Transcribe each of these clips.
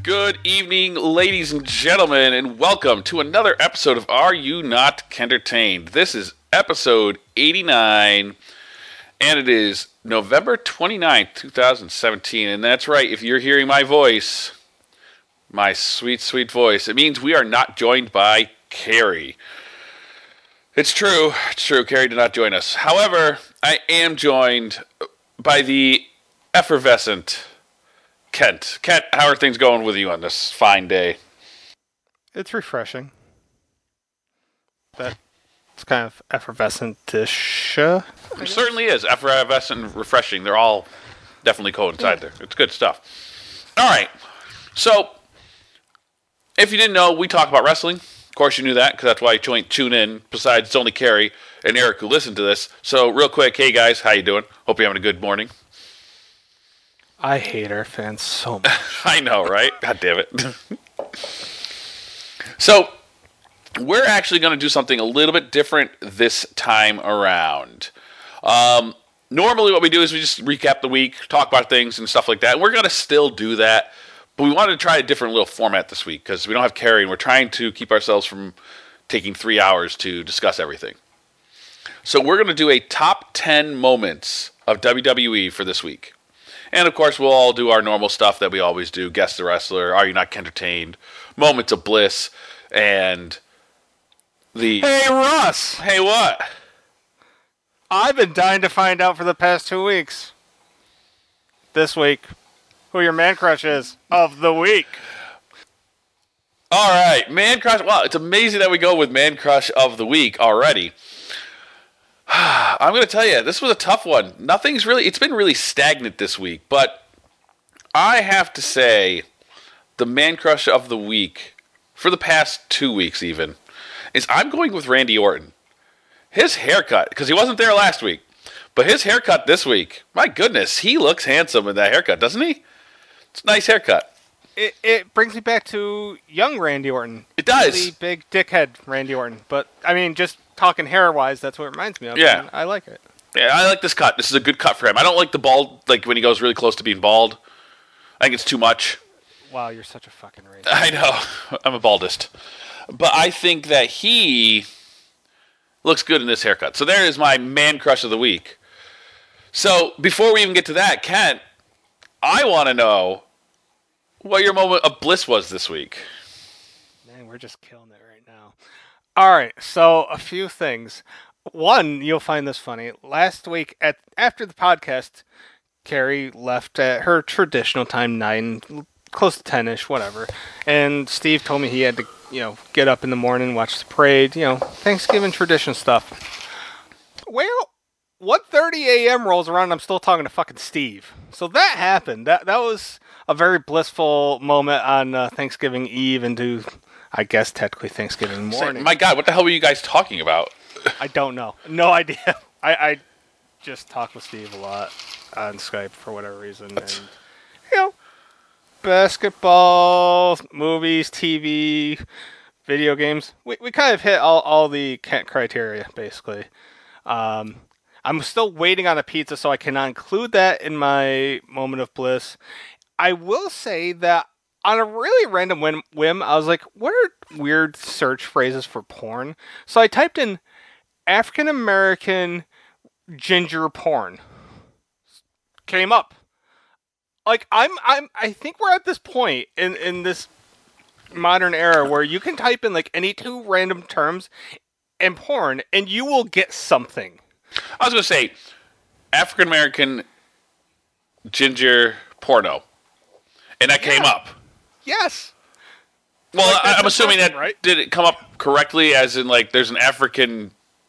Good evening, ladies and gentlemen, and welcome to another episode of Are You Not Kentertained? This is episode 89, and it is November 29th, 2017. And that's right, if you're hearing my voice, my sweet, sweet voice, it means we are not joined by Carrie. It's true, Carrie did not join us. However, I am joined by the effervescent Kent. Kent, how are things going with you on this fine day? It's refreshing. It's kind of effervescent-ish. It certainly is. Effervescent and refreshing. They're all definitely coincide there. It's good stuff. All right. So, if you didn't know, we talk about wrestling. Of course you knew that, because that's why you tune in. Besides, it's only Carrie and Eric who listen to this. So, real quick, hey guys, how you doing? Hope you're having a good morning. I hate our fans so much. I know, right? God damn it. So, we're actually going to do something a little bit different this time around. Normally what we do is we just recap the week, talk about things and stuff like that. And we're going to still do that. But we wanted to try a different little format this week because we don't have Carrie and we're trying to keep ourselves from taking 3 hours to discuss everything. So we're going to do a top 10 moments of WWE for this week. And, of course, we'll all do our normal stuff that we always do. Guess the Wrestler, Are You Not Entertained, Moments of Bliss, and the... Hey, Russ! Hey, what? I've been dying to find out for the past 2 weeks. This week, who your man crush is of the week. All right, man crush. Wow, it's amazing that we go with man crush of the week already. I'm going to tell you, this was a tough one. It's been really stagnant this week, but I have to say the man crush of the week, for the past 2 weeks even, is I'm going with Randy Orton. His haircut, because he wasn't there last week, but his haircut this week, my goodness, he looks handsome in that haircut, doesn't he? It's a nice haircut. It brings me back to young Randy Orton. It does. Really big dickhead Randy Orton. But, I mean, just talking hair-wise, that's what it reminds me of. Yeah. I like it. Yeah, I like this cut. This is a good cut for him. I don't like the bald, like when he goes really close to being bald. I think it's too much. Wow, you're such a fucking racist. I know. I'm a baldist. But I think that he looks good in this haircut. So there is my man crush of the week. So before we even get to that, Kent, I want to know what your moment of bliss was this week. Man, we're just killing it right now. All right, so a few things. One, you'll find this funny. Last week, after the podcast, Carrie left at her traditional time, 9, close to 10-ish, whatever. And Steve told me he had to, get up in the morning, watch the parade, Thanksgiving tradition stuff. Well, 1:30 a.m. rolls around and I'm still talking to fucking Steve. So that happened. That was a very blissful moment on Thanksgiving Eve into, I guess, technically Thanksgiving morning. My God, what the hell were you guys talking about? I don't know. No idea. I just talk with Steve a lot on Skype for whatever reason. And, basketball, movies, TV, video games. We kind of hit all the Kent criteria, basically. I'm still waiting on a pizza, so I cannot include that in my moment of bliss. I will say that on a really random whim, I was like, what are weird search phrases for porn? So I typed in African American ginger porn. Came up. Like I think we're at this point in this modern era where you can type in like any two random terms and porn and you will get something. I was going to say African American ginger porno. And that came up. Yes. Well, like, I'm assuming that right? Did it come up correctly as in like there's an African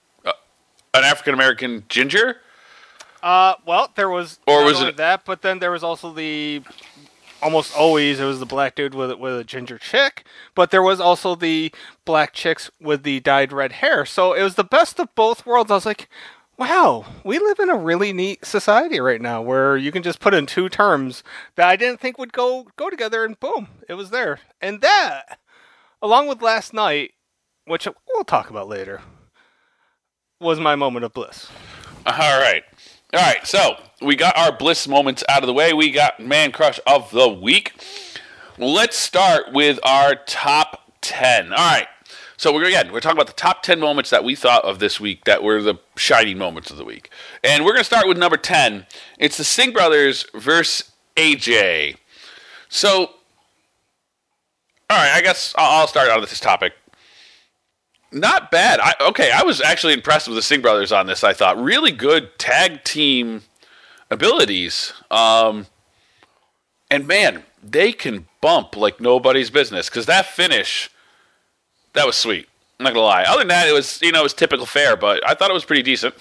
American ginger? Well, there was or was it that, but then there was also almost always it was the black dude with a ginger chick, but there was also the black chicks with the dyed red hair. So it was the best of both worlds. I was like, wow, we live in a really neat society right now where you can just put in two terms that I didn't think would go together, and boom, it was there. And that, along with last night, which we'll talk about later, was my moment of bliss. All right. So we got our bliss moments out of the way. We got Man Crush of the Week. Let's start with our top 10. All right. So we're talking about the top 10 moments that we thought of this week that were the shining moments of the week. And we're going to start with number 10. It's the Singh brothers versus AJ. So, all right, I guess I'll start out with this topic. Not bad. I was actually impressed with the Singh brothers on this, I thought. Really good tag team abilities. And man, they can bump like nobody's business. Because that finish, that was sweet. I'm not going to lie. Other than that, it was typical fare, but I thought it was pretty decent.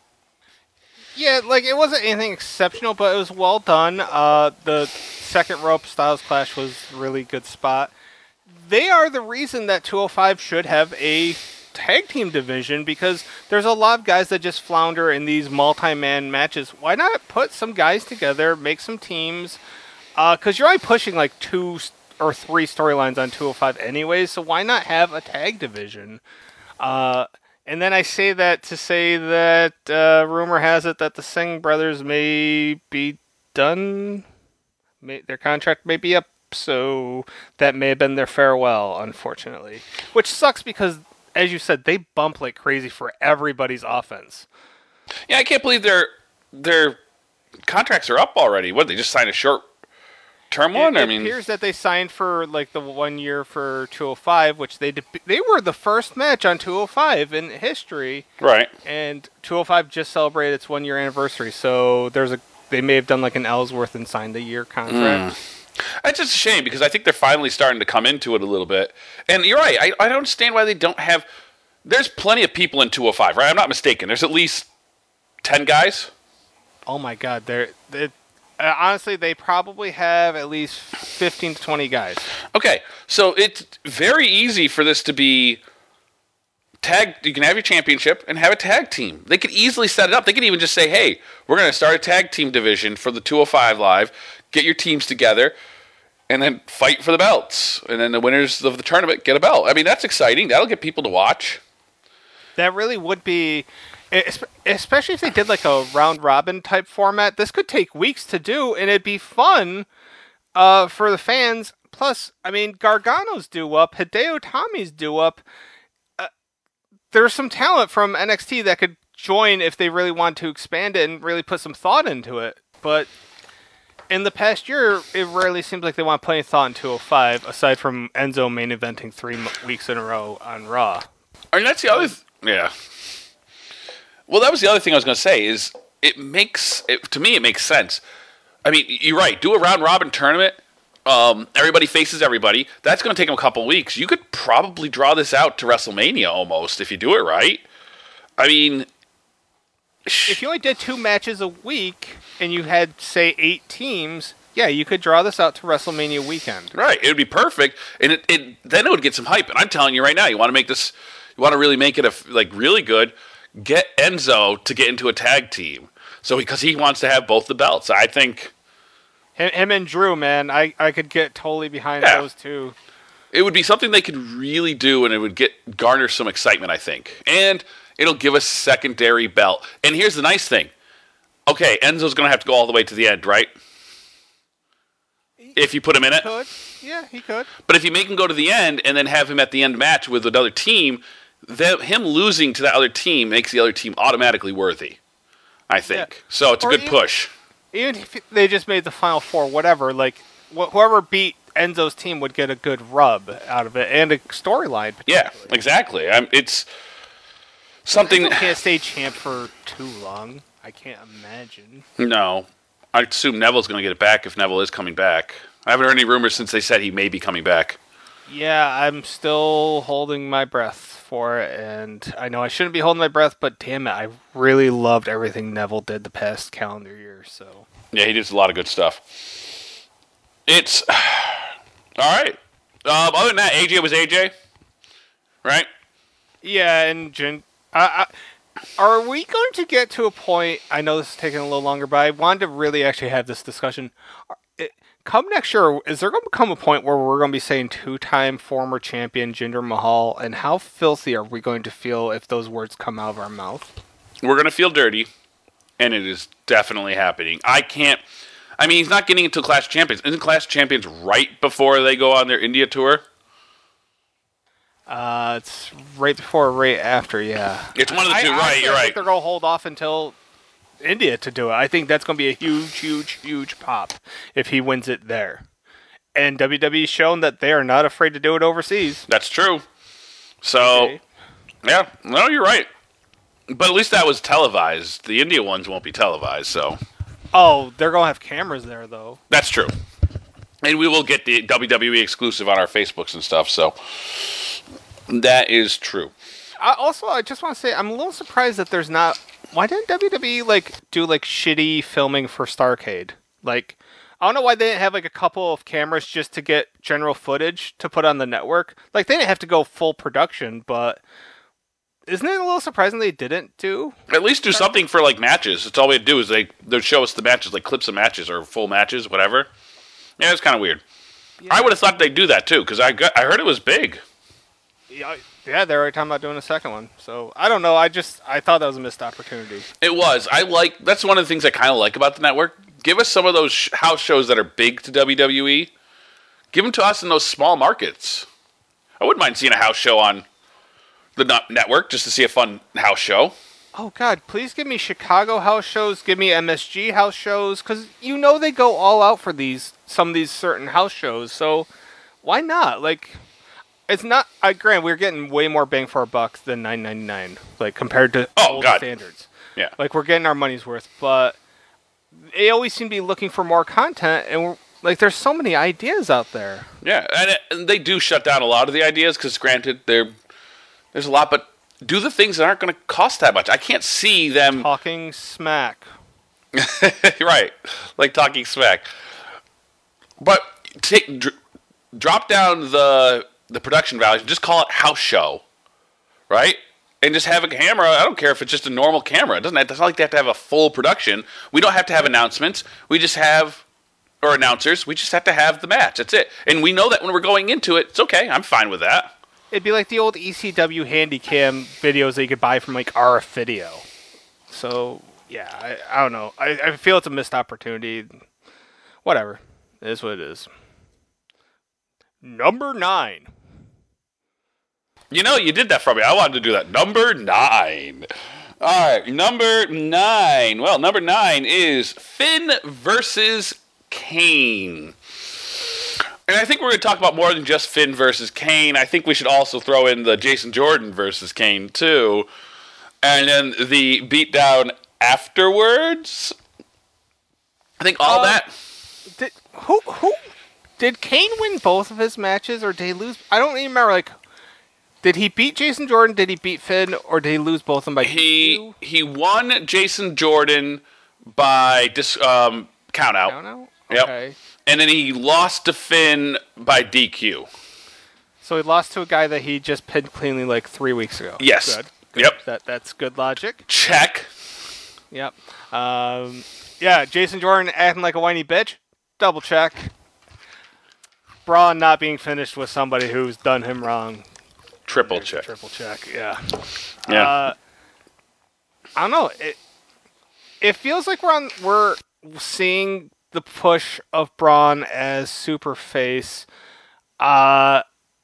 Yeah, like, it wasn't anything exceptional, but it was well done. The second rope Styles Clash was a really good spot. They are the reason that 205 should have a tag team division, because there's a lot of guys that just flounder in these multi-man matches. Why not put some guys together, make some teams? Because you're only pushing like 2 or 3 storylines on 205 anyways, so why not have a tag division? And then I say that to say that rumor has it that the Singh brothers may be done. Their contract may be up. So that may have been their farewell, unfortunately. Which sucks because, as you said, they bump like crazy for everybody's offense. Yeah, I can't believe their contracts are up already. What, they just signed a short-term one? It appears that they signed for like the 1 year for 205, which they were the first match on 205 in history. Right. And 205 just celebrated its 1 year anniversary, so they may have done like an Ellsworth and signed a year contract. It's just a shame because I think they're finally starting to come into it a little bit. And you're right. I don't understand why they don't have... There's plenty of people in 205, right? I'm not mistaken. There's at least 10 guys. Oh, my God. Honestly, they probably have at least 15 to 20 guys. Okay. So it's very easy for this to be... You can have your championship and have a tag team. They could easily set it up. They could even just say, hey, we're going to start a tag team division for the 205 Live. Get your teams together, and then fight for the belts. And then the winners of the tournament get a belt. I mean, that's exciting. That'll get people to watch. That really would be, especially if they did like a round-robin type format. This could take weeks to do, and it'd be fun for the fans. Plus, I mean, Gargano's due up. Hideo Itami's due up. There's some talent from NXT that could join if they really want to expand it and really put some thought into it. But in the past year, it rarely seems like they want to put any thought in 205, aside from Enzo main eventing 3 weeks in a row on Raw. And that's the other... Yeah. Well, that was the other thing I was going to say, is to me, it makes sense. I mean, you're right. Do a round-robin tournament. Everybody faces everybody. That's going to take them a couple weeks. You could probably draw this out to WrestleMania almost if you do it right. I mean... If you only did 2 matches a week and you had, say, 8 teams, yeah, you could draw this out to WrestleMania weekend. Right. It would be perfect. And then it would get some hype. And I'm telling you right now, you want to really make it really good, get Enzo to get into a tag team. So because he wants to have both the belts. I think... Him and Drew, man, I could get totally behind those two. It would be something they could really do, and it would garner some excitement, I think. And it'll give us secondary belt. And here's the nice thing. Okay, Enzo's going to have to go all the way to the end, right? If you put him in it. He could. Yeah, he could. But if you make him go to the end and then have him at the end match with another team, him losing to that other team makes the other team automatically worthy, I think. Yeah. So it's a good push. Even if they just made the Final Four, whatever, like, whoever beat Enzo's team would get a good rub out of it and a storyline. Yeah, exactly. It's something... Enzo can't stay champ for too long. I can't imagine. No. I assume Neville's going to get it back if Neville is coming back. I haven't heard any rumors since they said he may be coming back. Yeah, I'm still holding my breath for it, and I know I shouldn't be holding my breath, but damn it, I really loved everything Neville did the past calendar year, so... Yeah, he did a lot of good stuff. It's... All right. Other than that, AJ was AJ, right? Yeah, and are we going to get to a point... I know this is taking a little longer, but I wanted to really actually have this discussion. Come next year, is there going to come a point where we're going to be saying 2-time former champion Jinder Mahal, and how filthy are we going to feel if those words come out of our mouth? We're going to feel dirty, and it is definitely happening. I I mean, he's not getting into Clash of Champions. Isn't Clash of Champions right before they go on their India tour? It's right before or right after, yeah. It's one of the two, right, you're I right. think they're going to hold off until India to do it. I think that's going to be a huge pop if he wins it there. And WWE's shown that they are not afraid to do it overseas. That's true. So, yeah, no, you're right. But at least that was televised. The India ones won't be televised, so. Oh, they're going to have cameras there, though. That's true. And we will get the WWE exclusive on our Facebooks and stuff, so. That is true. I just want to say, I'm a little surprised that there's not... Why didn't WWE, do, shitty filming for Starrcade? I don't know why they didn't have, a couple of cameras just to get general footage to put on the network. They didn't have to go full production, but... Isn't it a little surprising they didn't do? At least do something for, matches. That's all we had to do is they'd show us the matches, clips of matches or full matches, whatever. Yeah, it's kind of weird. Yeah. I would have thought they'd do that, too, because I heard it was big. Yeah, they're already talking about doing a second one. So, I don't know. I thought that was a missed opportunity. It was. That's one of the things I kind of like about the network. Give us some of those house shows that are big to WWE. Give them to us in those small markets. I wouldn't mind seeing a house show on the network just to see a fun house show. Oh, God, please give me Chicago house shows. Give me MSG house shows. Because they go all out for some of these certain house shows. So, why not? It's not. Grant, we're getting way more bang for our buck than $9.99, compared to old standards. Yeah, we're getting our money's worth, but they always seem to be looking for more content, and there's so many ideas out there. Yeah, and they do shut down a lot of the ideas because, granted, there's a lot, but do the things that aren't going to cost that much. I can't see them talking smack. Right, talking smack, but drop down the production values, just call it house show, right? And just have a camera. I don't care if it's just a normal camera. It's not like they have to have a full production. We don't have to have announcements. We just have, or announcers. We just have to have the match. That's it. And we know that when we're going into it, it's okay. I'm fine with that. It'd be like the old ECW Handycam videos that you could buy from RF Video. So, yeah, I don't know. I feel it's a missed opportunity. Whatever. It is what it is. Number 9. You did that for me. I wanted to do that. Number 9. All right, number 9. Well, number 9 is Finn versus Kane. And I think we're going to talk about more than just Finn versus Kane. I think we should also throw in the Jason Jordan versus Kane, too. And then the beatdown afterwards. I think all that. Who did Kane win both of his matches, or did he lose? I don't even remember. Did he beat Jason Jordan? Did he beat Finn, or did he lose both of them by DQ? He won Jason Jordan by count out. Count out? Yep. Okay. And then he lost to Finn by DQ. So he lost to a guy that he just pinned cleanly 3 weeks ago. Yes. Good. Yep. That's good logic. Check. Yep. Yeah, Jason Jordan acting like a whiny bitch. Double check. Braun not being finished with somebody who's done him wrong. Triple check. Triple check, yeah. Yeah. I don't know. It feels like we're seeing the push of Braun as super face. And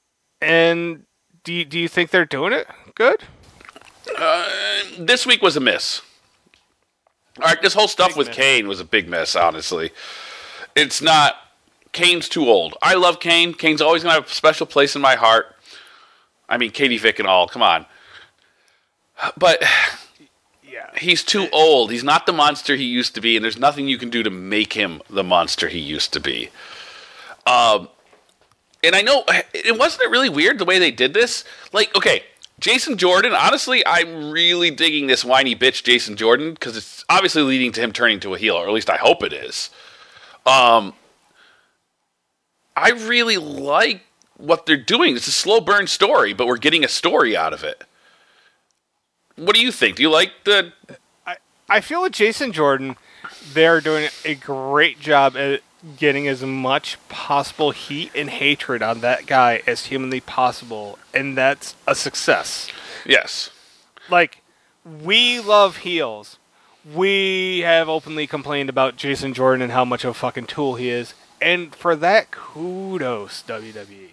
do you think they're doing it good? This week was a miss. All right, this whole stuff with Kane was a big miss, honestly. It's not... Kane's too old. I love Kane. Kane's always going to have a special place in my heart. I mean, Katie Vick and all. Come on. But yeah, he's too old. He's not the monster he used to be, and there's nothing you can do to make him the monster he used to be. And I know, wasn't it really weird the way they did this? Okay, Jason Jordan, honestly, I'm really digging this whiny bitch Jason Jordan, because it's obviously leading to him turning to a heel, or at least I hope it is. I really like what they're doing. It's a slow burn story, but we're getting a story out of it. What do you think? Do you like the... I feel with Jason Jordan, they're doing a great job at getting as much possible heat and hatred on that guy as humanly possible, and that's a success. Yes. We love heels. we have openly complained about Jason Jordan and how much of a fucking tool he is. And for that, kudos, WWE.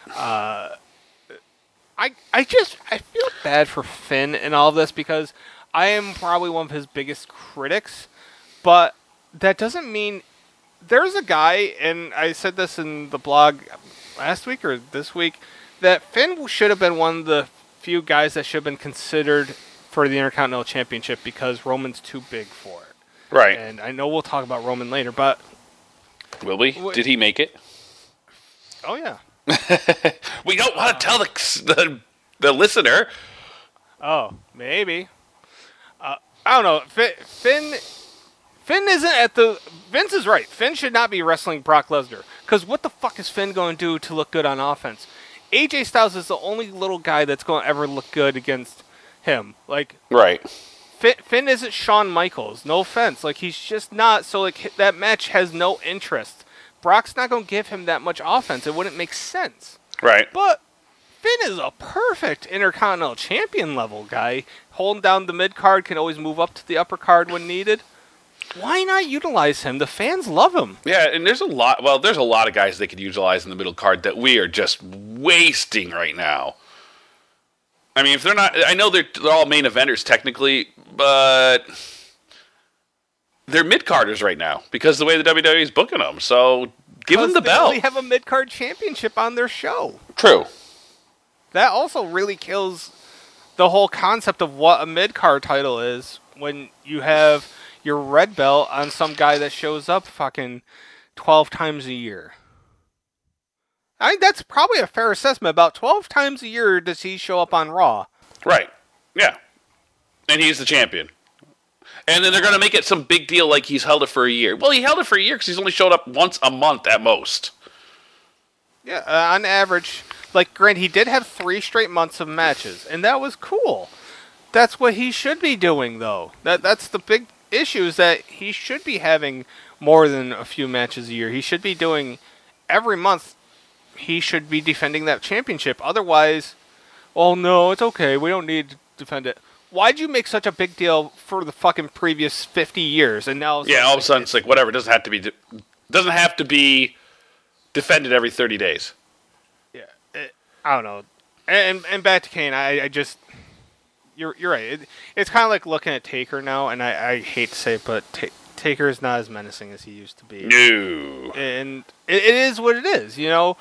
I feel bad for Finn in all of this because I am probably one of his biggest critics, but that doesn't mean there's a guy, and I said this in the blog last week or this week, that Finn should have been one of the few guys that should have been considered for the Intercontinental Championship because Roman's too big for it. Right. And I know we'll talk about Roman later, but... Will we? Did he make it? Oh, yeah. We don't want to tell the listener. Oh, maybe. I don't know. Finn isn't at the... Vince is right. Finn should not be wrestling Brock Lesnar. Because what the fuck is Finn going to do to look good on offense? AJ Styles is the only little guy that's going to ever look good against him. Like, right. Finn isn't Shawn Michaels. No offense. Like, he's just not. So, like, that match has no interest. Brock's not going to give him that much offense. It wouldn't make sense. Right. But Finn is a perfect Intercontinental Champion level guy. Holding down the mid card, can always move up to the upper card when needed. Why not utilize him? The fans love him. Yeah, and there's a lot of guys they could utilize in the middle card that we are just wasting right now. I mean, if they're not, I know they're all main eventers technically, but they're mid-carders right now because of the way the WWE is booking them. So give them the belt. They only have a mid-card championship on their show. True. That also really kills the whole concept of what a mid-card title is when you have your red belt on some guy that shows up fucking 12 times a year. I think that's probably a fair assessment. About 12 times a year does he show up on Raw. Right. Yeah. And he's the champion. And then they're going to make it some big deal like he's held it for a year. Well, he held it for a year because he's only showed up once a month at most. Yeah, on average. Like, Grant, he did have 3 straight months of matches, and that was cool. That's what he should be doing, though. That's the big issue, is that he should be having more than a few matches a year. He should be doing every month. He should be defending that championship. Otherwise, oh no, it's okay. We don't need to defend it. Why'd you make such a big deal for the fucking previous 50 years? And now, yeah, all of a sudden it's like whatever. It doesn't have to be defended every 30 days. Yeah, I don't know. And back to Kane, I just. You're right. It's kind of like looking at Taker now, and I hate to say it, but Taker is not as menacing as he used to be. No. And it is what it is, you know?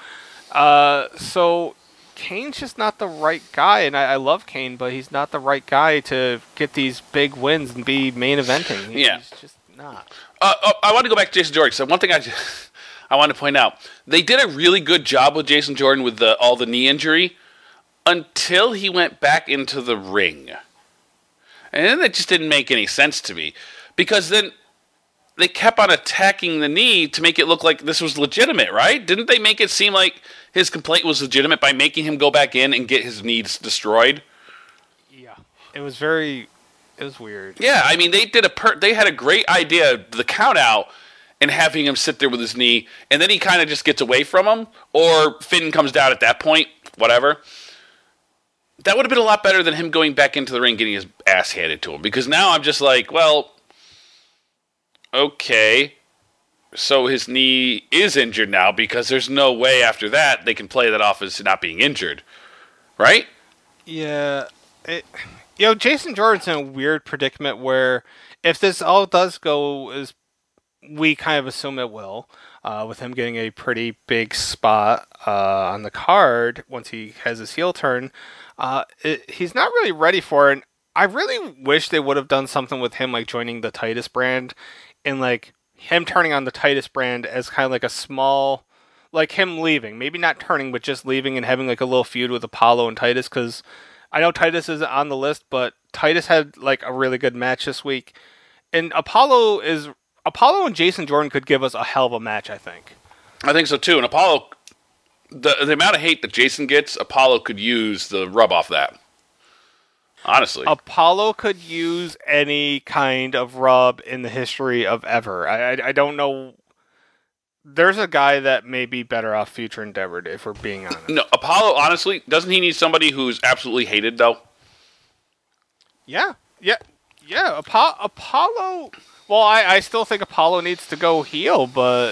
So Kane's just not the right guy, and I love Kane, but he's not the right guy to get these big wins and be main eventing. He's just not. I want to go back to Jason Jordan. So one thing I want to point out, they did a really good job with Jason Jordan with all the knee injury until he went back into the ring. And then it just didn't make any sense to me. Because then they kept on attacking the knee to make it look like this was legitimate, right? Didn't they make it seem like his complaint was legitimate by making him go back in and get his knees destroyed? Yeah. It was weird. Yeah, I mean, they had a great idea, the count out, and having him sit there with his knee, and then he kind of just gets away from him, or Finn comes down at that point, whatever. That would have been a lot better than him going back into the ring getting his ass handed to him. Because now I'm just like, well, okay, so his knee is injured now because there's no way after that they can play that off as not being injured. Right? Yeah. Jason Jordan's in a weird predicament where if this all does go as we kind of assume it will, with him getting a pretty big spot on the card once he has his heel turn, he's not really ready for it. And I really wish they would have done something with him, like joining the Titus brand, and like him turning on the Titus brand as kind of like a small, like him leaving, maybe not turning, but just leaving and having like a little feud with Apollo and Titus. Because I know Titus isn't on the list, but Titus had like a really good match this week, and Apollo and Jason Jordan could give us a hell of a match, I think. I think so too. And Apollo, the amount of hate that Jason gets, Apollo could use the rub off that. Honestly. Apollo could use any kind of rub in the history of ever. I don't know. There's a guy that may be better off Future Endeavored, if we're being honest. No, Apollo, honestly, doesn't he need somebody who's absolutely hated, though? Yeah. Yeah, Apollo. Well, I still think Apollo needs to go heel, but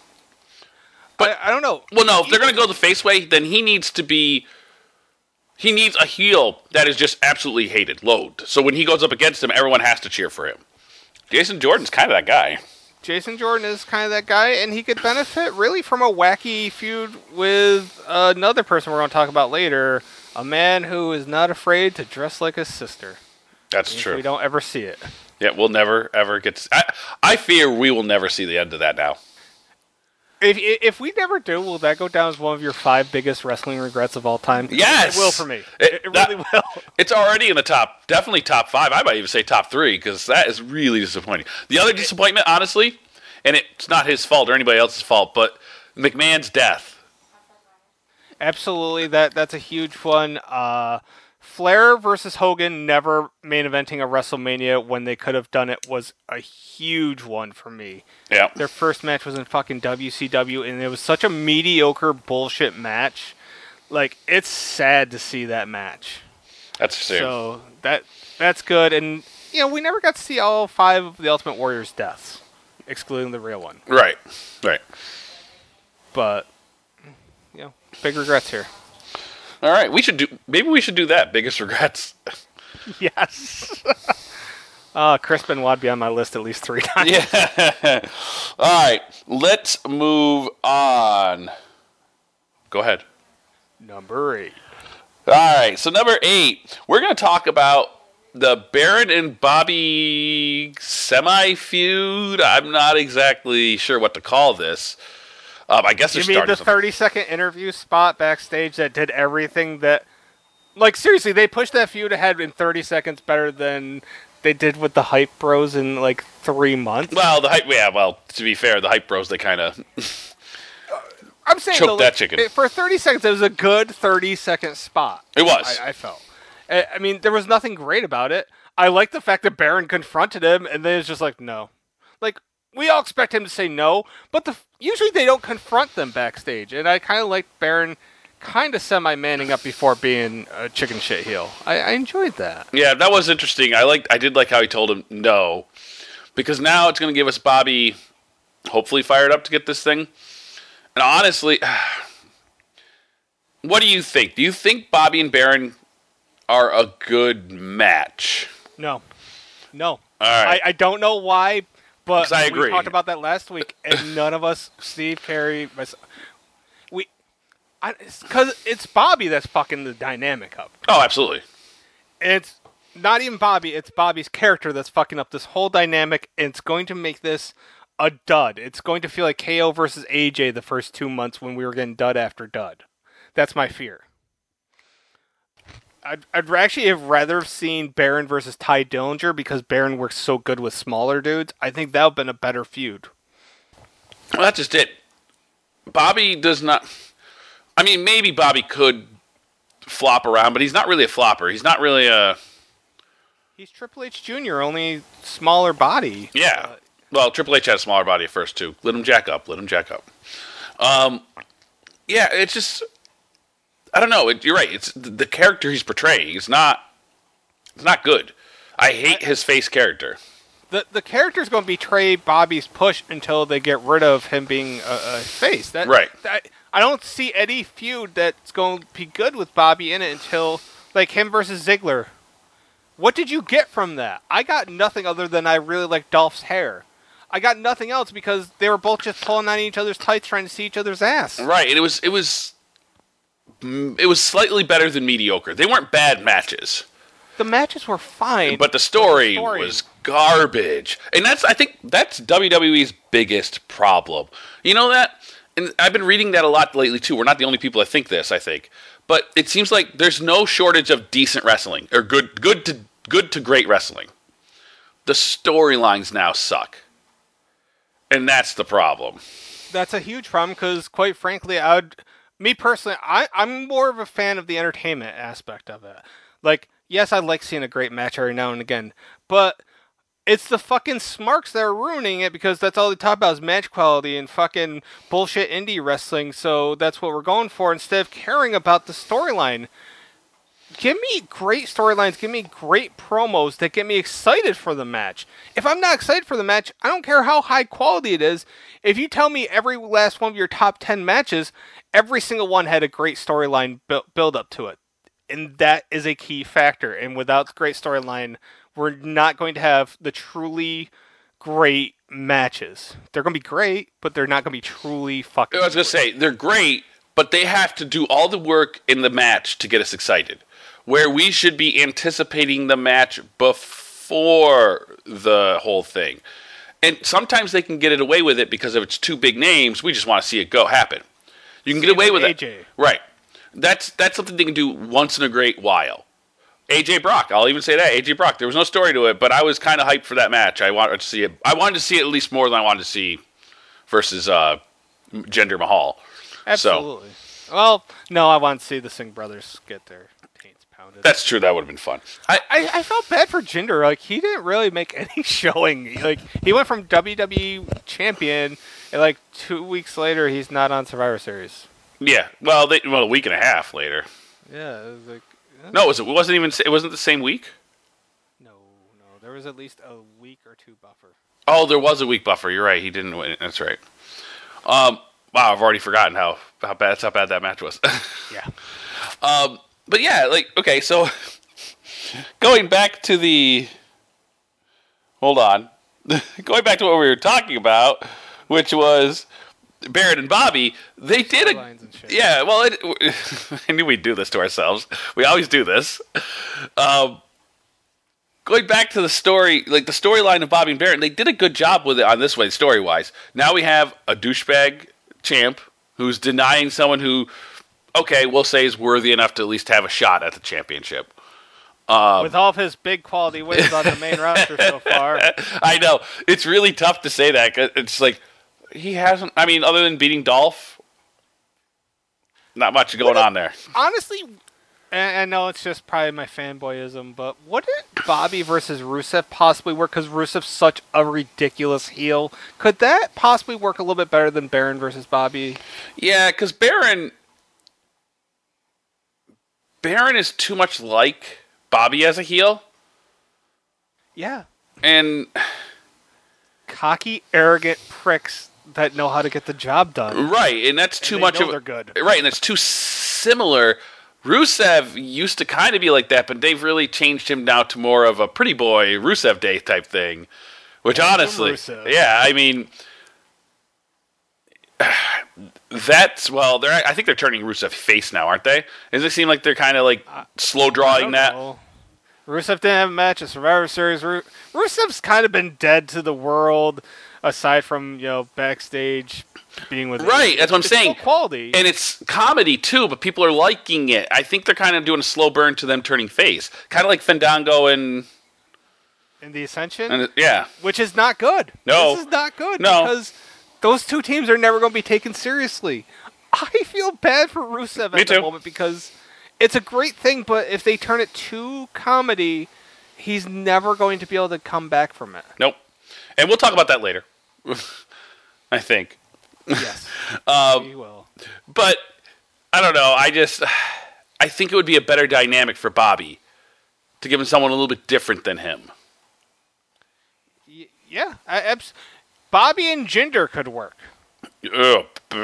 I don't know. Well, no, if they're going to go the face way, then he needs a heel that is just absolutely hated, loathed. So when he goes up against him, everyone has to cheer for him. Jason Jordan's kind of that guy. Jason Jordan is kind of that guy, and he could benefit really from a wacky feud with another person we're going to talk about later, a man who is not afraid to dress like his sister. That's true. We don't ever see it. Yeah, we'll never, ever get to... I fear we will never see the end of that now. If we never do, will that go down as one of your 5 biggest wrestling regrets of all time? Yes! It will for me. It really will. It's already in the definitely top 5. I might even say top 3, because that is really disappointing. The other disappointment, honestly, and it's not his fault or anybody else's fault, but McMahon's death. Absolutely, that's a huge one. Flair versus Hogan never main eventing a WrestleMania when they could have done it was a huge one for me. Yeah. Their first match was in fucking WCW, and it was such a mediocre bullshit match. Like, it's sad to see that match. That's true. So that's good, and we never got to see all 5 of the Ultimate Warrior's deaths, excluding the real one. Right. But big regrets here. All right, maybe we should do that. Biggest regrets. Yes. Chris Benoit would be on my list at least 3 times. Yeah. All right, let's move on. Go ahead. Number 8. All right, so number 8, we're going to talk about the Baron and Bobby semi-feud. I'm not exactly sure what to call this. I guess you mean the 30-second interview spot backstage that did everything that... Like, seriously, they pushed that feud ahead in 30 seconds better than they did with the Hype Bros in, 3 months. Well, to be fair, the Hype Bros, they kind of... I'm saying, choked that chicken. For 30 seconds, it was a good 30-second spot. It was. I felt. I mean, there was nothing great about it. I like the fact that Baron confronted him, and then it's just like, no. We all expect him to say no, but usually they don't confront them backstage. And I kind of like Baron kind of semi-manning up before being a chicken shit heel. I enjoyed that. Yeah, that was interesting. I did like how he told him no, because now it's going to give us Bobby hopefully fired up to get this thing. And honestly, what do you think? Do you think Bobby and Baron are a good match? No. All right. I don't know why. But I agree. We talked about that last week, and none of us, Steve, Carey, because it's Bobby that's fucking the dynamic up. Oh, absolutely. And it's not even Bobby; it's Bobby's character that's fucking up this whole dynamic, and it's going to make this a dud. It's going to feel like KO versus AJ the first 2 months when we were getting dud after dud. That's my fear. I'd actually have rather seen Baron versus Ty Dillinger because Baron works so good with smaller dudes. I think that would have been a better feud. Well, that's just it. Bobby does not... I mean, maybe Bobby could flop around, but he's not really a flopper. He's not really a... He's Triple H Jr., only smaller body. Yeah. Well, Triple H had a smaller body at first, too. Let him jack up. Yeah, it's just... I don't know. You're right. It's the character he's portraying. It's not good. I hate his face character. The character's going to betray Bobby's push until they get rid of him being a face. Right. I don't see any feud that's going to be good with Bobby in it until, him versus Ziggler. What did you get from that? I got nothing other than I really like Dolph's hair. I got nothing else because they were both just pulling on each other's tights trying to see each other's ass. Right. And it was slightly better than mediocre. They weren't bad matches. The matches were fine. But the story was garbage. And I think that's WWE's biggest problem. You know that? And I've been reading that a lot lately, too. We're not the only people that think this, I think. But it seems like there's no shortage of decent wrestling. Or good to great wrestling. The storylines now suck. And that's the problem. That's a huge problem because, quite frankly, me personally, I'm more of a fan of the entertainment aspect of it. Yes, I like seeing a great match every now and again, but it's the fucking smarks that are ruining it because that's all they talk about is match quality and fucking bullshit indie wrestling, so that's what we're going for instead of caring about the storyline. give me great storylines, give me great promos that get me excited for the match. If I'm not excited for the match, I don't care how high quality it is. If you tell me every last one of your top 10 matches, every single one had a great storyline build up to it. And that is a key factor. And without great storyline, we're not going to have the truly great matches. They're going to be great, but they're not going to be truly fucking I was going to say, they're great, but they have to do all the work in the match to get us excited. Where we should be anticipating the match before the whole thing. And sometimes they can get it away with it because if it's two big names, we just want to see it happen. You can get away with AJ. it. Right. That's something they can do once in a great while. AJ Brock, I'll even say that. AJ Brock, there was no story to it, but I was kind of hyped for that match. I wanted to see it. I wanted to see it at least more than I wanted to see versus Jinder Mahal. Absolutely. So, well, no, I want to see the Singh brothers get their taints pounded. That's true. That would have been fun. I felt bad for Jinder. Like, he didn't really make any showing. Like, he went from WWE champion, and like 2 weeks later, he's not on Survivor Series. Yeah. Well, a week and a half later. Yeah, it was like. No, it wasn't the same week? No. There was at least a week or two buffer. Oh, there was a week buffer. You're right. He didn't win. That's right. Wow, I've already forgotten how bad that match was. Yeah. But yeah, like, okay, so going back to hold on. Going back to what we were talking about, which was Baron and Bobby, they did yeah, well, I knew we'd do this to ourselves. We always do this. Going back to the story, like the storyline of Bobby and Baron, they did a good job with it on this way, story-wise. Now we have a douchebag champ who's denying someone who, okay, we'll say is worthy enough to at least have a shot at the championship. With all of his big quality wins on the main roster so far. I know. It's really tough to say that. It's like, he hasn't, I mean, other than beating Dolph, not much going on there. Honestly, and I know it's just probably my fanboyism, but wouldn't Bobby versus Rusev possibly work? Because Rusev's such a ridiculous heel. Could that possibly work a little bit better than Baron versus Bobby? Yeah, because Baron is too much like Bobby as a heel. Yeah. And cocky, arrogant pricks that know how to get the job done. Right, and that's too much of they're good. Right, and it's too similar. Rusev used to kind of be like that, but they've really changed him now to more of a pretty boy Rusev Day type thing. Which honestly, yeah, I mean, I think they're turning Rusev face now, aren't they? Does it seem like they're kind of like slow drawing that? Know. Rusev didn't have a match at Survivor Series. Rusev's kind of been dead to the world, aside from backstage being with. Right, that's what I'm saying. Still quality, and it's comedy too, but people are liking it. I think they're kind of doing a slow burn to them turning face, kind of like Fandango and the Ascension. Yeah, which is not good. No, this is not good. No, because those two teams are never going to be taken seriously. I feel bad for Rusev at the moment because it's a great thing, but if they turn it to comedy, he's never going to be able to come back from it. Nope. And we'll talk about that later. I think. Yes. We will. But I don't know. I think it would be a better dynamic for Bobby to give him someone a little bit different than him. Yeah. Bobby and Jinder could work. Yeah,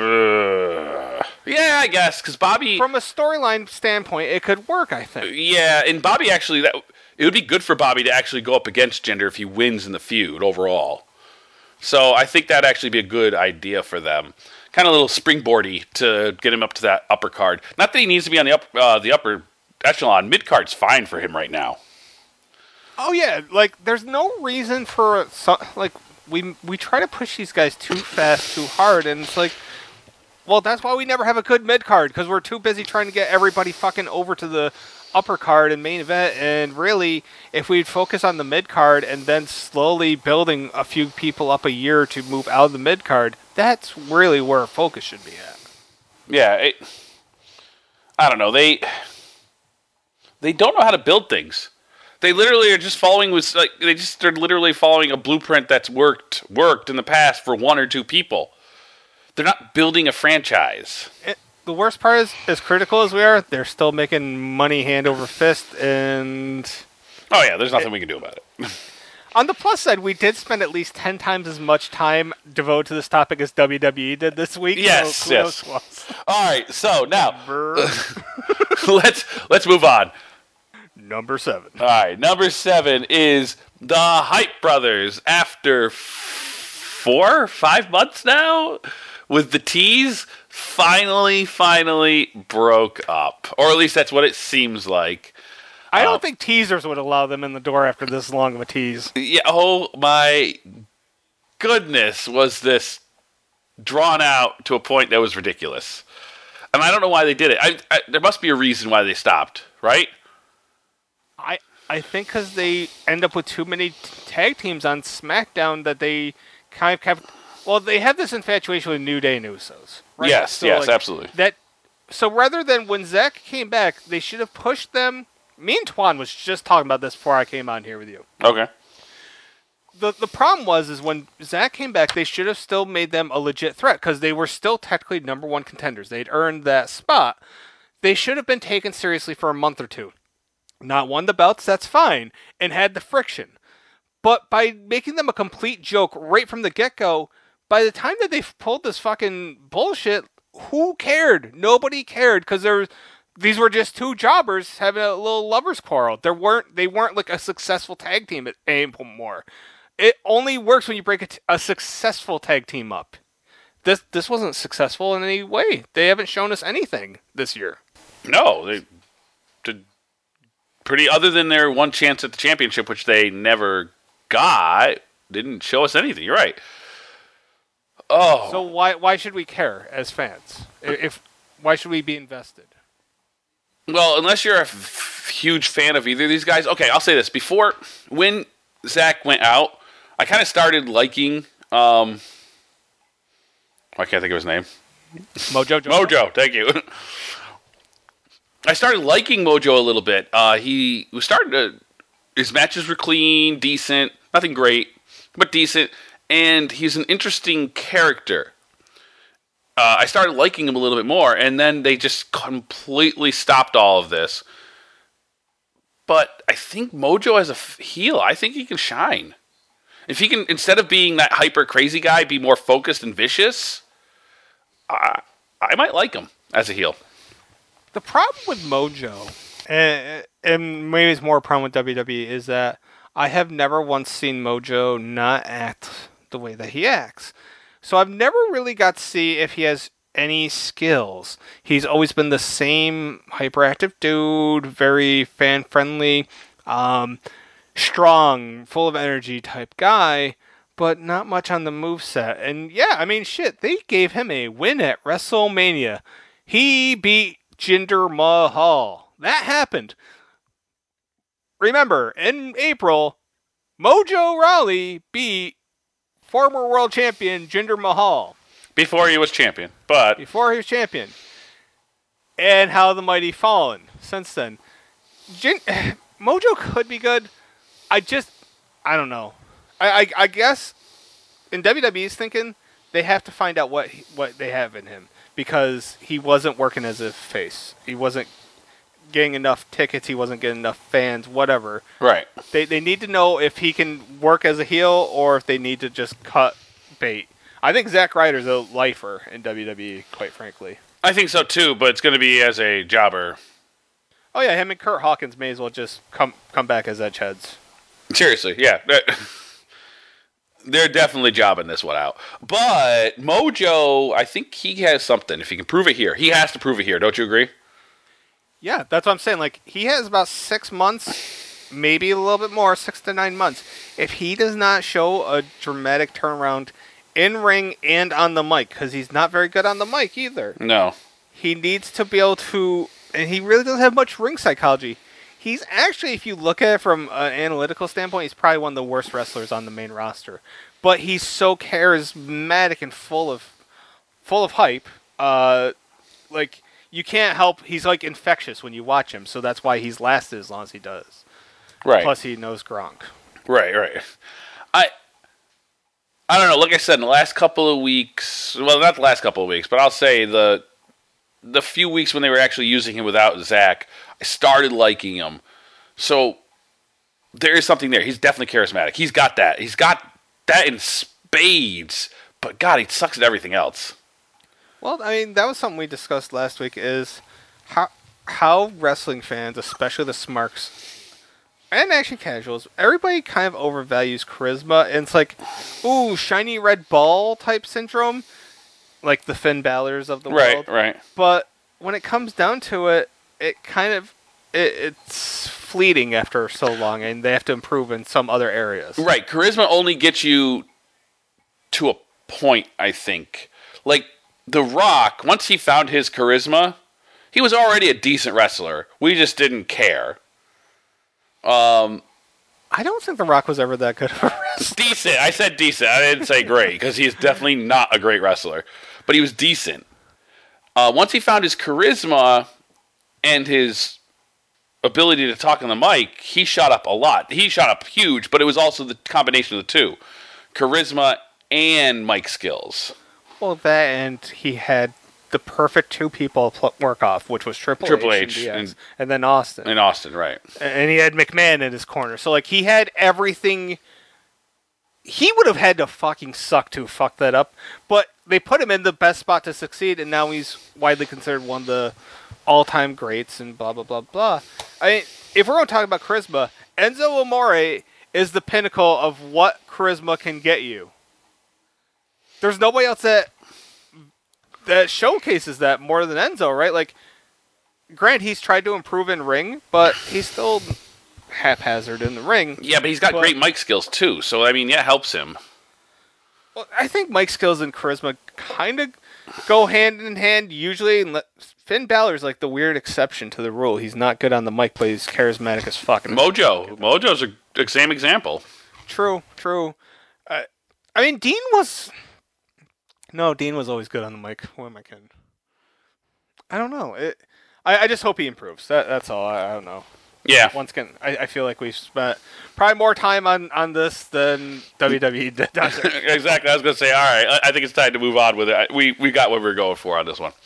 I guess, because Bobby... From a storyline standpoint, it could work, I think. Yeah, and Bobby actually... It would be good for Bobby to actually go up against Jinder if he wins in the feud overall. So I think that'd actually be a good idea for them. Kind of a little springboardy to get him up to that upper card. Not that he needs to be on the upper echelon. Mid-card's fine for him right now. Oh, yeah. Like, there's no reason for... We try to push these guys too fast, too hard, and it's like... Well, that's why we never have a good mid-card, because we're too busy trying to get everybody fucking over to the upper card and main event, and really, if we'd focus on the mid-card and then slowly building a few people up a year to move out of the mid-card, that's really where our focus should be at. Yeah, I don't know. They don't know how to build things. They literally are just they're literally following a blueprint that's worked in the past for one or two people. They're not building a franchise. the worst part is, as critical as we are, they're still making money hand over fist, and Oh yeah, there's nothing we can do about it. on the plus side, we did spend at least 10 times as much time devoted to this topic as WWE did this week. Yes, so yes. was. All right, so now let's move on. Number 7. All right, number 7 is the Hype Brothers. After 4 or 5 months now, with the tease, finally broke up, or at least that's what it seems like. I don't think teasers would allow them in the door after this long of a tease. Yeah. Oh my goodness, was this drawn out to a point that was ridiculous? And I don't know why they did it. There must be a reason why they stopped, right? I think because they end up with too many tag teams on SmackDown that they kind of kept. Well, they had this infatuation with New Day and Usos, right? Yes, So, yes, absolutely. So rather than when Zach came back, they should have pushed them. Me and Twan was just talking about this before I came on here with you. Okay. The problem is when Zach came back, they should have still made them a legit threat because they were still technically number 1 contenders. They'd earned that spot. They should have been taken seriously for a month or two. Not won the belts, that's fine, and had the friction. But by making them a complete joke right from the get-go, by the time that they pulled this fucking bullshit, who cared? Nobody cared because these were just 2 jobbers having a little lovers quarrel. They weren't like a successful tag team anymore. It only works when you break a successful tag team up. This wasn't successful in any way. They haven't shown us anything this year. No, they did pretty, other than their one chance at the championship, which they never got, didn't show us anything. You're right. Oh. So why should we care as fans? Why should we be invested? Well, unless you're a huge fan of either of these guys. Okay, I'll say this. When Zach went out, I kind of started liking, I can't think of his name. Mojo, thank you. I started liking Mojo a little bit. He was his matches were clean, decent, nothing great, but decent, and he's an interesting character. I started liking him a little bit more, and then they just completely stopped all of this. But I think Mojo as a heel, I think he can shine. If he can, instead of being that hyper crazy guy, be more focused and vicious, I might like him as a heel. The problem with Mojo, and maybe it's more a problem with WWE, is that I have never once seen Mojo not act the way that he acts. So I've never really got to see if he has any skills. He's always been the same hyperactive dude, very fan-friendly, strong, full of energy type guy, but not much on the moveset. And yeah, I mean, shit, they gave him a win at WrestleMania. He beat Jinder Mahal. That happened. Remember, in April, Mojo Rawley beat former world champion Jinder Mahal. Before he was champion. And how the mighty fallen since then. Mojo could be good. I don't know. I guess in WWE's thinking, they have to find out what they have in him. Because he wasn't working as a face. He wasn't getting enough tickets. He wasn't getting enough fans, whatever. Right. They need to know if he can work as a heel or if they need to just cut bait. I think Zack Ryder's a lifer in WWE, quite frankly. I think so too, but it's going to be as a jobber. Oh yeah, him and Kurt Hawkins may as well just come back as edgeheads. Seriously, yeah. They're definitely jobbing this one out. But Mojo, I think he has something. If he can prove it here. He has to prove it here. Don't you agree? Yeah, that's what I'm saying. Like, he has about 6 months, maybe a little bit more, 6 to 9 months. If he does not show a dramatic turnaround in ring and on the mic, because he's not very good on the mic either. No. He needs to be able to, and he really doesn't have much ring psychology. He's actually, if you look at it from an analytical standpoint, he's probably one of the worst wrestlers on the main roster. But he's so charismatic and full of hype. Like, you can't help. He's like infectious when you watch him. So that's why he's lasted as long as he does. Right. Plus, he knows Gronk. Right. I don't know. Like I said, in the last couple of weeks, well, not the last couple of weeks, but I'll say the few weeks when they were actually using him without Zach, I started liking him. So there is something there. He's definitely charismatic. He's got that. He's got that in spades. But God, he sucks at everything else. Well, I mean, that was something we discussed last week, is how wrestling fans, especially the smarks and action casuals, everybody kind of overvalues charisma. And it's like, ooh, shiny red ball type syndrome, like the Finn Balor's of the world. Right. But when it comes down to it, it kind of it's fleeting after so long, and they have to improve in some other areas. Right. Charisma only gets you to a point, I think. Like, The Rock, once he found his charisma, he was already a decent wrestler. We just didn't care. I don't think The Rock was ever that good of a wrestler. Decent. I said decent. I didn't say great, because he's definitely not a great wrestler. But he was decent. Once he found his charisma and his ability to talk on the mic, he shot up a lot. He shot up huge, but it was also the combination of the two. Charisma and mic skills. Well, that, and he had the perfect two people to work off, which was Triple H and then Austin. And Austin, right. And he had McMahon in his corner. So, like, he had everything. He would have had to fucking suck to fuck that up. But they put him in the best spot to succeed, and now he's widely considered one of the all-time greats and blah, blah, blah, blah. I mean, if we're going to talk about charisma, Enzo Amore is the pinnacle of what charisma can get you. There's nobody else that showcases that more than Enzo, right? Like, Grant, he's tried to improve in ring, but he's still haphazard in the ring. Yeah, but he's got great mic skills, too. So, I mean, yeah, it helps him. Well, I think mic skills and charisma kind of go hand in hand, usually. Finn Balor's like the weird exception to the rule. He's not good on the mic, but he's charismatic as fuck. Mojo's the same example. True. I mean, Dean was always good on the mic. What am I kidding? I don't know. I just hope he improves. That's all. I don't know. Yeah. Once again, I feel like we've spent probably more time on this than WWE did. Exactly. I was going to say, all right, I think it's time to move on with it. We got what we were going for on this one.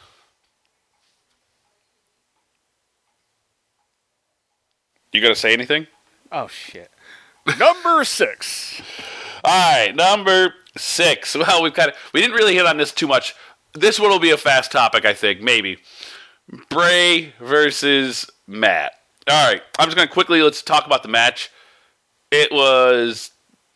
You going to say anything? Oh, shit. Number 6. All right, number 6. Well, we didn't really hit on this too much. This one will be a fast topic, I think, maybe. Bray versus Matt. All right, I'm just going to let's talk about the match. It was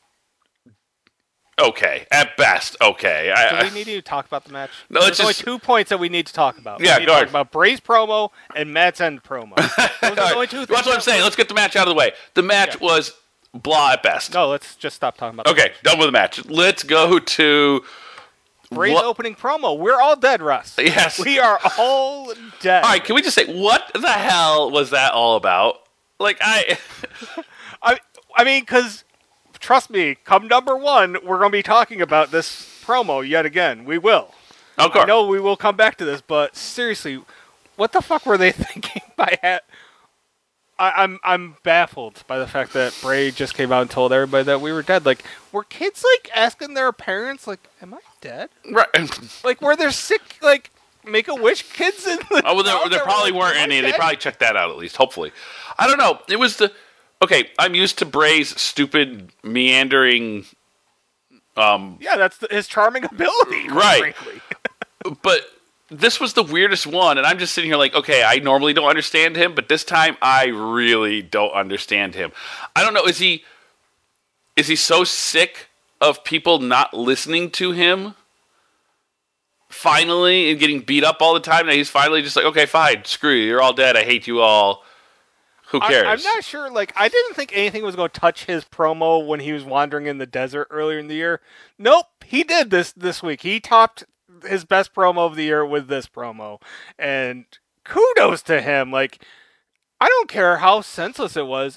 okay, at best, okay. Do we need to talk about the match? No, There's only 2 points that we need to talk about. Yeah, we need go to ahead. talk about Bray's promo and Matt's end promo. Those are the only 2 things. That's what I'm saying. Let's get the match out of the way. The match was blah at best. No, let's just stop talking about Okay, done with the match. Let's go to Bray's opening promo. We're all dead, Russ. Yes. We are all dead. All right, can we just say, what the hell was that all about? Like, I mean, because, trust me, come number 1, we're going to be talking about this promo yet again. We will. Of course. I know we will come back to this, but seriously, what the fuck were they thinking by I'm baffled by the fact that Bray just came out and told everybody that we were dead. Like, were kids, like, asking their parents, like, am I dead? Right. Like, were there sick, like, Make-A-Wish kids in the Oh, well, there probably weren't any. They probably checked that out at least, hopefully. I don't know. It was okay, I'm used to Bray's stupid, meandering... yeah, that's his charming ability, right. frankly. But this was the weirdest one, and I'm just sitting here like, okay, I normally don't understand him, but this time I really don't understand him. I don't know, is he so sick of people not listening to him finally and getting beat up all the time that he's finally just like, okay, fine, screw you, you're all dead, I hate you all. Who cares? I'm not sure. Like, I didn't think anything was going to touch his promo when he was wandering in the desert earlier in the year. Nope, he did this week. He topped his best promo of the year with this promo, and kudos to him. Like, I don't care how senseless it was.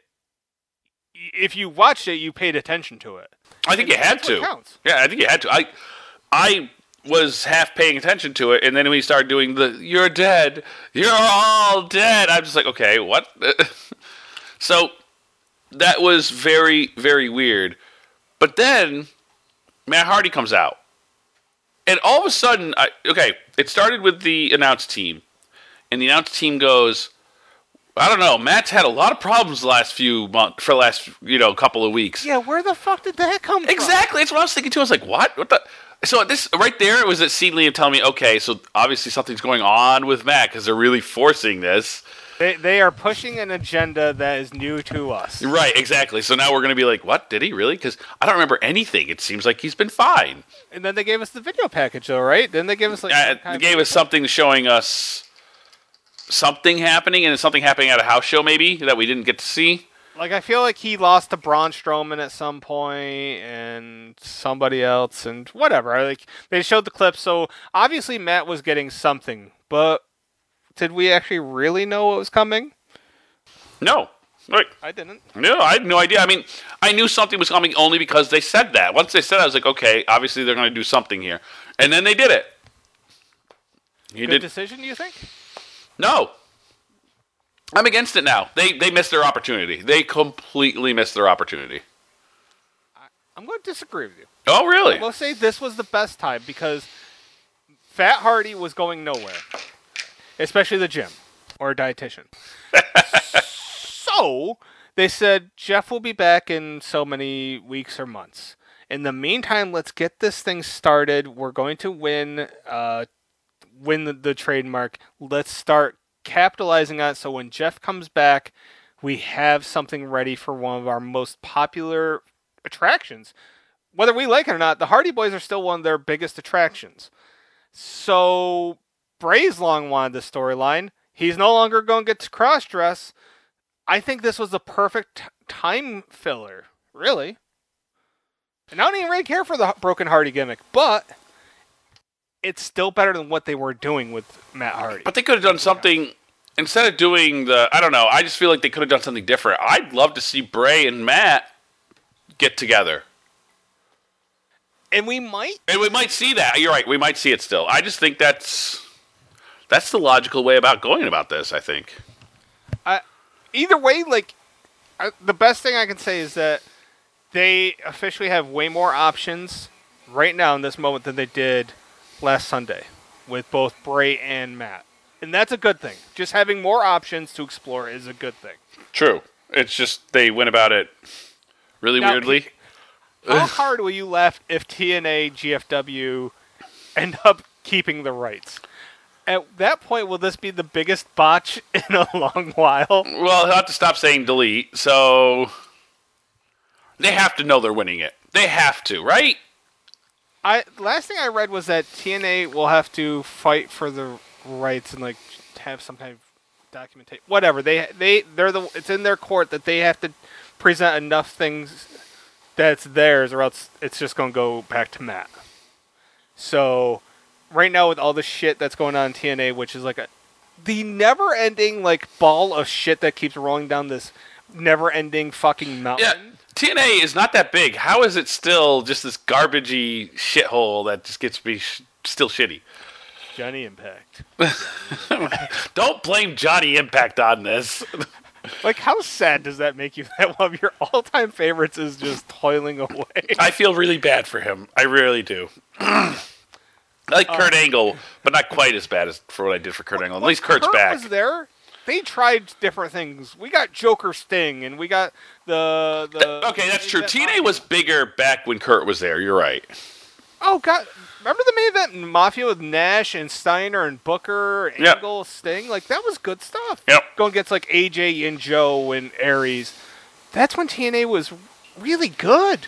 If you watched it, you paid attention to it. I think you had to. Yeah, I think you had to. I was half paying attention to it, and then when he started doing "You're dead, you're all dead," I'm just like, okay, what? So that was very, very weird. But then Matt Hardy comes out, And all of a sudden, it started with the announce team, and the announce team goes, I don't know, Matt's had a lot of problems the last few months, for the last, couple of weeks. Yeah, where the fuck did that come from? Exactly, that's what I was thinking too. I was like, what? What the? So this right there was at Seed Liam telling me, okay, so obviously something's going on with Matt because they're really forcing this. They are pushing an agenda that is new to us. Right, exactly. So now we're going to be like, what? Did he really? Because I don't remember anything. It seems like he's been fine. And then they gave us the video package, though, right? Then they gave us they gave us something showing us something happening, and something happening at a house show maybe that we didn't get to see. Like, I feel like he lost to Braun Strowman at some point and somebody else and whatever. Like, they showed the clip, so obviously Matt was getting something, but did we actually really know what was coming? No. Right. I didn't. No, I had no idea. I mean, I knew something was coming only because they said that. Once they said it, I was like, okay, obviously they're going to do something here. And then they did it. Good decision, you think? No. I'm against it now. They missed their opportunity. They completely missed their opportunity. I'm going to disagree with you. Oh, really? I'm going to say this was the best time because Fat Hardy was going nowhere. Especially the gym or a dietitian. So they said Jeff will be back in so many weeks or months. In the meantime, let's get this thing started. We're going to win the trademark. Let's start capitalizing on it so when Jeff comes back, we have something ready for one of our most popular attractions. Whether we like it or not, the Hardy Boys are still one of their biggest attractions. So Bray's long wanted this storyline. He's no longer going to get to cross-dress. I think this was the perfect time filler, really. And I don't even really care for the Broken Hardy gimmick, but it's still better than what they were doing with Matt Hardy. But they could have done something, instead of doing I don't know, I just feel like they could have done something different. I'd love to see Bray and Matt get together. And we might see that. You're right, we might see it still. I just think that's the logical way about going about this, I think. Either way, the best thing I can say is that they officially have way more options right now in this moment than they did last Sunday with both Bray and Matt. And that's a good thing. Just having more options to explore is a good thing. True. It's just they went about it really weirdly. How hard will you laugh if TNA GFW end up keeping the rights? At that point, will this be the biggest botch in a long while? Well, he'll have to stop saying delete, so they have to know they're winning it. They have to, right? Last thing I read was that TNA will have to fight for the rights and have some kind of documentation. Whatever. It's in their court that they have to present enough things that's theirs, or else it's just going to go back to Matt. So right now with all the shit that's going on in TNA, which is the never-ending ball of shit that keeps rolling down this never-ending fucking mountain. Yeah, TNA is not that big. How is it still just this garbagey shithole that just gets to be still shitty? Johnny Impact. Don't blame Johnny Impact on this. How sad does that make you that one of your all-time favorites is just toiling away? I feel really bad for him. I really do. I like Kurt Angle, but not quite as bad as for what I did for Kurt Angle. At least Kurt's back. Was there? They tried different things. We got Joker Sting, and we got the okay, that's true. TNA was bigger back when Kurt was there. You're right. Oh, God. Remember the main event in Mafia with Nash and Steiner and Booker, Angle, Sting? That was good stuff. Yep. Going against AJ and Joe and Aries. That's when TNA was really good.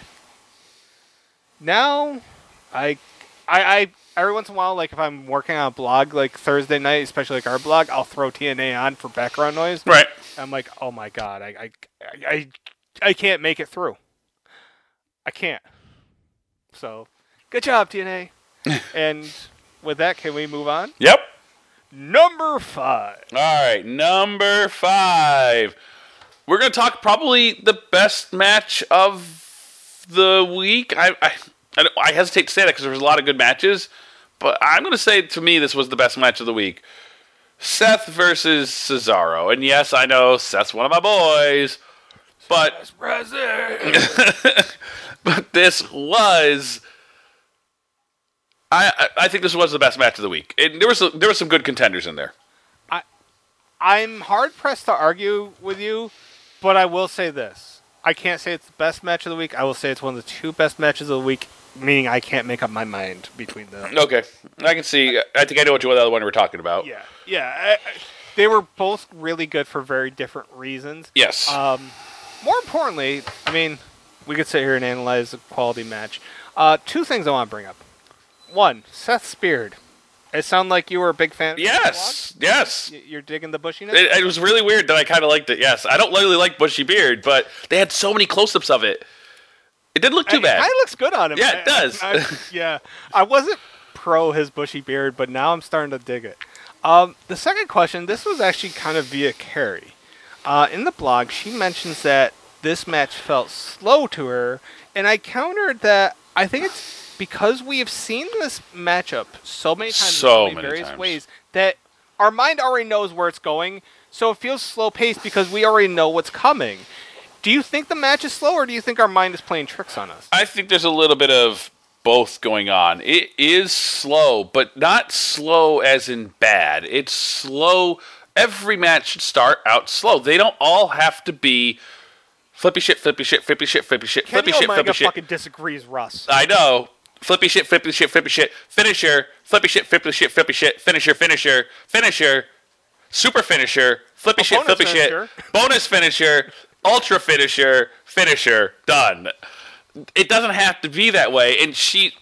Now, I every once in a while, if I'm working on a blog, Thursday night, especially our blog, I'll throw TNA on for background noise. Right. I'm like, oh my God, I can't make it through. I can't. So, good job, TNA. And with that, can we move on? Yep. Number 5. All right, number 5. We're going to talk probably the best match of the week. I hesitate to say that because there was a lot of good matches, but I'm going to say, to me, this was the best match of the week. Seth versus Cesaro. And yes, I know Seth's one of my boys, but but this was I think this was the best match of the week. There was some good contenders in there. I'm hard pressed to argue with you, but I will say this: I can't say it's the best match of the week. I will say it's one of the two best matches of the week. Meaning, I can't make up my mind between them. Okay, I can see. I think I know what other one we're talking about. Yeah. They were both really good for very different reasons. Yes. More importantly, I mean, we could sit here and analyze a quality match. Two things I want to bring up. One, Seth Speared. It sounded like you were a big fan of Yes. You're digging the bushiness? It was really weird that I kind of liked it, yes. I don't really like bushy beard, but they had so many close-ups of it. It didn't look too bad. It kind of looks good on him. Yeah, it does. I wasn't pro his bushy beard, but now I'm starting to dig it. The second question, this was actually kind of via Carrie. In the blog, she mentions that this match felt slow to her, and I countered that I think it's because we have seen this matchup so many times in various ways that our mind already knows where it's going, so it feels slow-paced because we already know what's coming. Do you think the match is slow, or do you think our mind is playing tricks on us? I think there's a little bit of both going on. It is slow, but not slow as in bad. It's slow. Every match should start out slow. They don't all have to be flippy shit, flippy shit, flippy shit, flippy shit, flippy shit, flippy shit. Fucking disagrees, Russ. I know. Flippy shit, flippy shit, flippy shit, finisher, flippy shit, flippy shit, flippy shit, finisher, finisher, super finisher, flippy shit, flippy shit, bonus finisher, ultra finisher, done. It doesn't have to be that way. And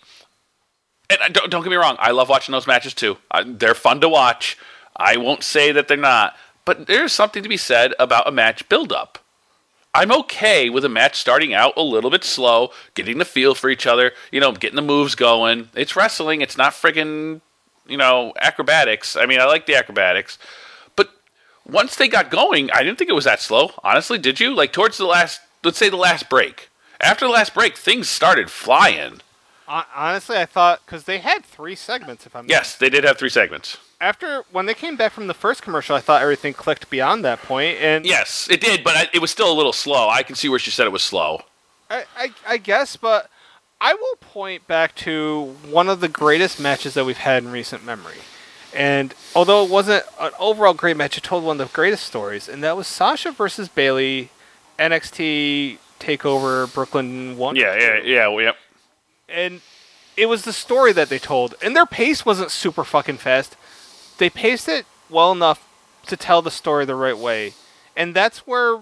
don't get me wrong, I love watching those matches too. They're fun to watch. I won't say that they're not. But there's something to be said about a match build-up. I'm okay with a match starting out a little bit slow, getting the feel for each other, getting the moves going. It's wrestling. It's not friggin', acrobatics. I mean, I like the acrobatics. But once they got going, I didn't think it was that slow. Honestly, did you? Like, towards the last break. After the last break, things started flying. Honestly, I thought, because they had 3 segments, if I'm not Yes, they did have 3 segments. When they came back from the first commercial, I thought everything clicked beyond that point. And yes, it did, but it was still a little slow. I can see where she said it was slow. I guess, but I will point back to one of the greatest matches that we've had in recent memory. And although it wasn't an overall great match, it told one of the greatest stories, and that was Sasha versus Bayley, NXT TakeOver Brooklyn 1. Yeah. And it was the story that they told, and their pace wasn't super fucking fast. They paced it well enough to tell the story the right way. And that's where,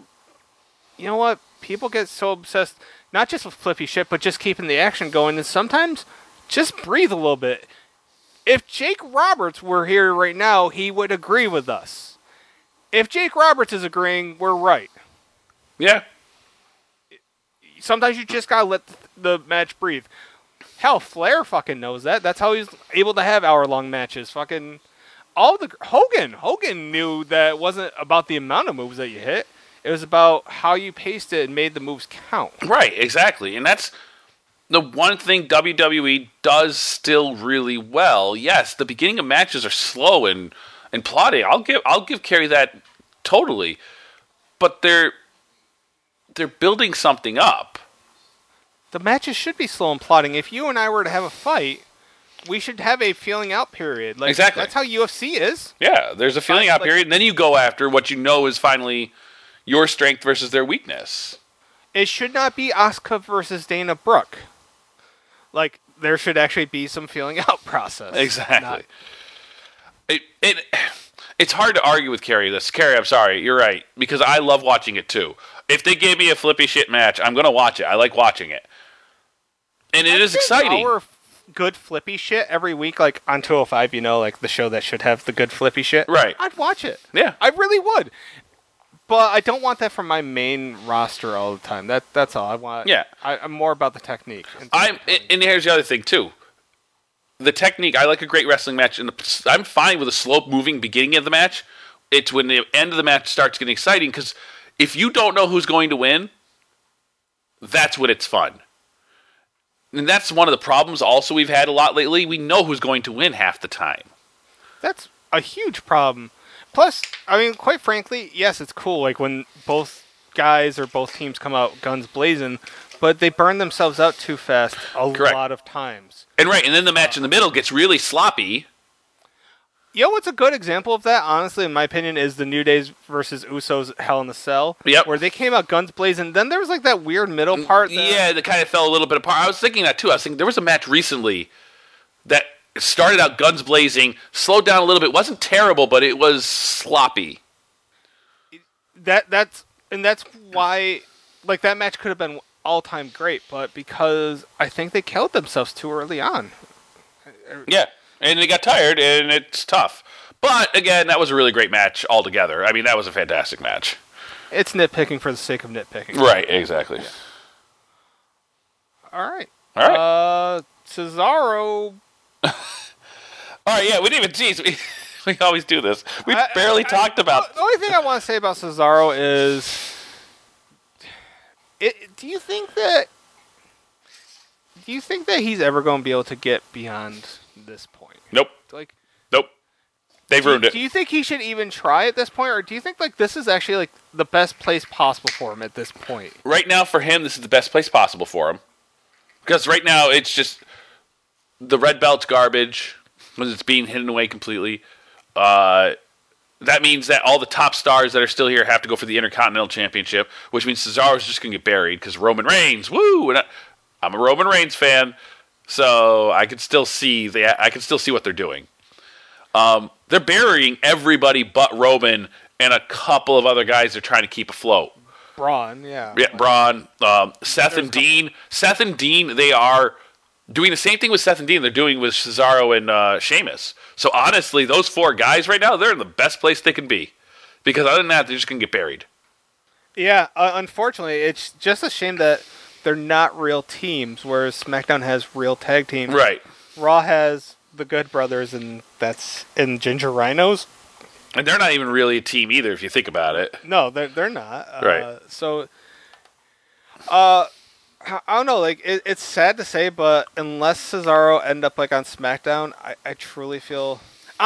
people get so obsessed, not just with flippy shit, but just keeping the action going. And sometimes, just breathe a little bit. If Jake Roberts were here right now, he would agree with us. If Jake Roberts is agreeing, we're right. Yeah. Sometimes you just gotta let the match breathe. Hell, Flair fucking knows that. That's how he's able to have hour-long matches. Fucking... Hogan knew that it wasn't about the amount of moves that you hit. It was about how you paced it and made the moves count. Right, exactly. And that's the one thing WWE does still really well. Yes, the beginning of matches are slow and plotting. I'll give Kerry that totally. But they're building something up. The matches should be slow and plotting. If you and I were to have a fight, we should have a feeling out period. Exactly. That's how UFC is. Yeah, there's a feeling out period, and then you go after what you know is finally your strength versus their weakness. It should not be Asuka versus Dana Brooke. There should actually be some feeling out process. Exactly. It's hard to argue with Kerry this. Kerry, I'm sorry, you're right, because I love watching it too. If they gave me a flippy shit match, I'm going to watch it. I like watching it. And it is exciting. Good flippy shit every week, like on 205, the show that should have the good flippy shit. Right. I'd watch it. Yeah. I really would. But I don't want that from my main roster all the time. That's all I want. Yeah. I'm more about the technique. And here's the other thing, too. The technique, I like a great wrestling match, and I'm fine with a slow-moving beginning of the match. It's when the end of the match starts getting exciting, because if you don't know who's going to win, that's when it's fun. And that's one of the problems also we've had a lot lately. We know who's going to win half the time. That's a huge problem. Plus, I mean, quite frankly, yes, it's cool. Like when both guys or both teams come out guns blazing, but they burn themselves out too fast a Correct. lot of times. And then the match in the middle gets really sloppy. You know what's a good example of that, honestly, in my opinion, is the New Days versus Usos Hell in a Cell. Yep. Where they came out guns blazing. Then there was like that weird middle part. That kind of fell a little bit apart. I was thinking that too. I was thinking there was a match recently that started out guns blazing, slowed down a little bit. Wasn't terrible, but it was sloppy. That's why, like, that match could have been all-time great, but because I think they killed themselves too early on. Yeah, and they got tired, and it's tough. But, again, that was a really great match altogether. I mean, that was a fantastic match. It's nitpicking for the sake of nitpicking. Right, exactly. Yeah. All right. Cesaro. All right, yeah, we didn't even tease. We always do this. We barely talked about... The only thing I want to say about Cesaro is... Do you think that he's ever going to be able to get beyond this point? Nope. Like, nope. They've ruined it. Do you think he should even try at this point, or do you think like this is actually like the best place possible for him at this point? Right now, for him, this is the best place possible for him. Because right now, it's just the red belt's garbage because it's being hidden away completely. That means that all the top stars that are still here have to go for the Intercontinental Championship, which means Cesaro's just going to get buried because Roman Reigns, woo! And I'm a Roman Reigns fan, so I can still see what they're doing. They're burying everybody but Roman and a couple of other guys they're trying to keep afloat. Braun, yeah. Yeah, Braun, Seth and Dean. Seth and Dean, they are doing the same thing with Seth and Dean they're doing with Cesaro and Sheamus. So honestly, those four guys right now, they're in the best place they can be. Because other than that, they're just going to get buried. Yeah, unfortunately, it's just a shame that they're not real teams, whereas SmackDown has real tag teams. Right. Raw has the Good Brothers, and Ginger Rhinos. And they're not even really a team either, if you think about it. No, they're not. Right. So, I don't know. Like, it's sad to say, but unless Cesaro end up like on SmackDown, I truly feel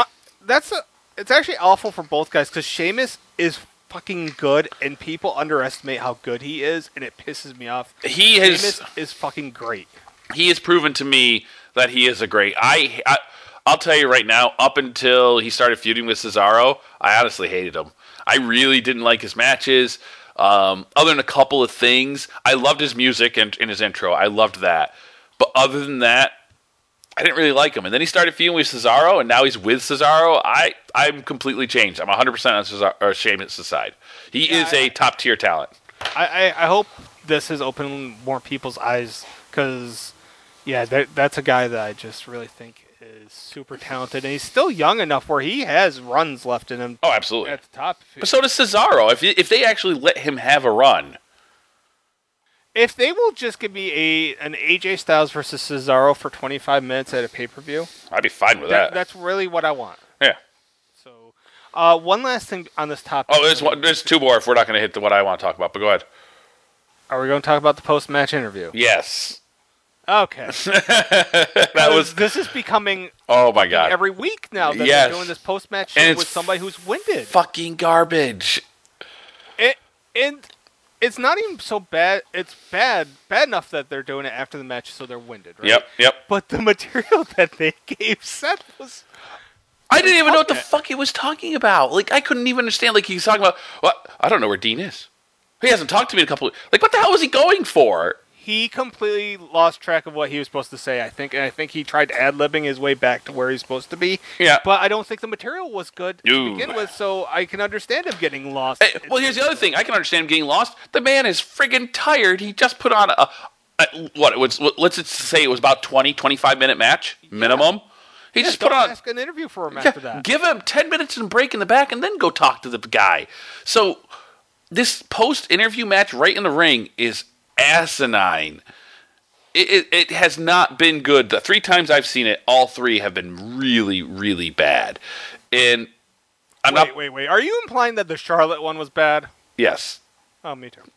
it's actually awful for both guys because Sheamus is fucking good, and people underestimate how good he is, and it pisses me off. Sheamus is fucking great. He has proven to me that he is a great. I'll tell you right now, up until he started feuding with Cesaro, I honestly hated him. I really didn't like his matches. Other than a couple of things, I loved his music and in his intro. I loved that. But other than that, I didn't really like him. And then he started feuding with Cesaro, and now he's with Cesaro. I'm completely changed. I'm 100% on Sheamus' side. He is a top-tier talent. I hope this has opened more people's eyes, because, yeah, that's a guy that I just really think is super talented, and he's still young enough where he has runs left in him. Oh, absolutely. At the top. But so does Cesaro. If they actually let him have a run. If they will just give me an AJ Styles versus Cesaro for 25 minutes at a pay-per-view, I'd be fine with that. That's really what I want. Yeah. So, one last thing on this topic. Oh, there's two more if we're not going to hit what I want to talk about, but go ahead. Are we going to talk about the post-match interview? Yes. Okay. This is becoming oh my god every week now that they're doing this post-match show with somebody who's winded. Fucking garbage. And it's not even so bad. It's bad enough that they're doing it after the match, so they're winded, right? Yep. But the material that they gave Seth was... I didn't even know what the fuck he was talking about. Like, I couldn't even understand. Like, he's talking about... What? I don't know where Dean is. He hasn't talked to me in a couple of... Like, what the hell was he going for? He completely lost track of what he was supposed to say, I think. And I think he tried ad-libbing his way back to where he's supposed to be. Yeah. But I don't think the material was good to begin with, so I can understand him getting lost. Hey, well, here's the other thing. I can understand him getting lost. The man is friggin' tired. He just put on let's just say it was about 20, 25-minute match, minimum. He just put on... ask an interview for him after that. Give him 10 minutes and break in the back, and then go talk to the guy. So, this post-interview match right in the ring is asinine. It has not been good. The 3 times I've seen it, all 3 have been really, really bad. And Wait. Are you implying that the Charlotte one was bad? Yes. Oh, me too.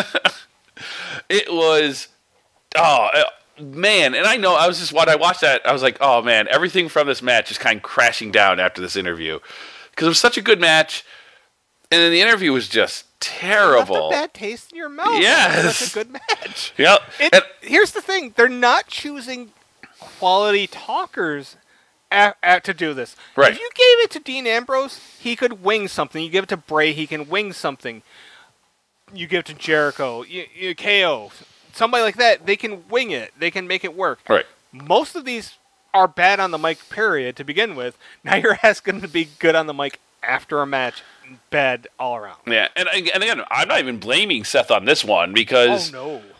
It was... Oh, man. And I know, when I watched that, I was like, oh, man, everything from this match is kind of crashing down after this interview. Because it was such a good match. And then the interview was just terrible. Left a bad taste in your mouth. Yes. It's such a good match. Yep. Here's the thing: they're not choosing quality talkers to do this. Right. If you gave it to Dean Ambrose, he could wing something. You give it to Bray, he can wing something. You give it to Jericho, KO, somebody like that. They can wing it. They can make it work. Right. Most of these are bad on the mic, period, to begin with. Now you're asking to be good on the mic after a match. Bad all around. Yeah, and again, I'm not even blaming Seth on this one because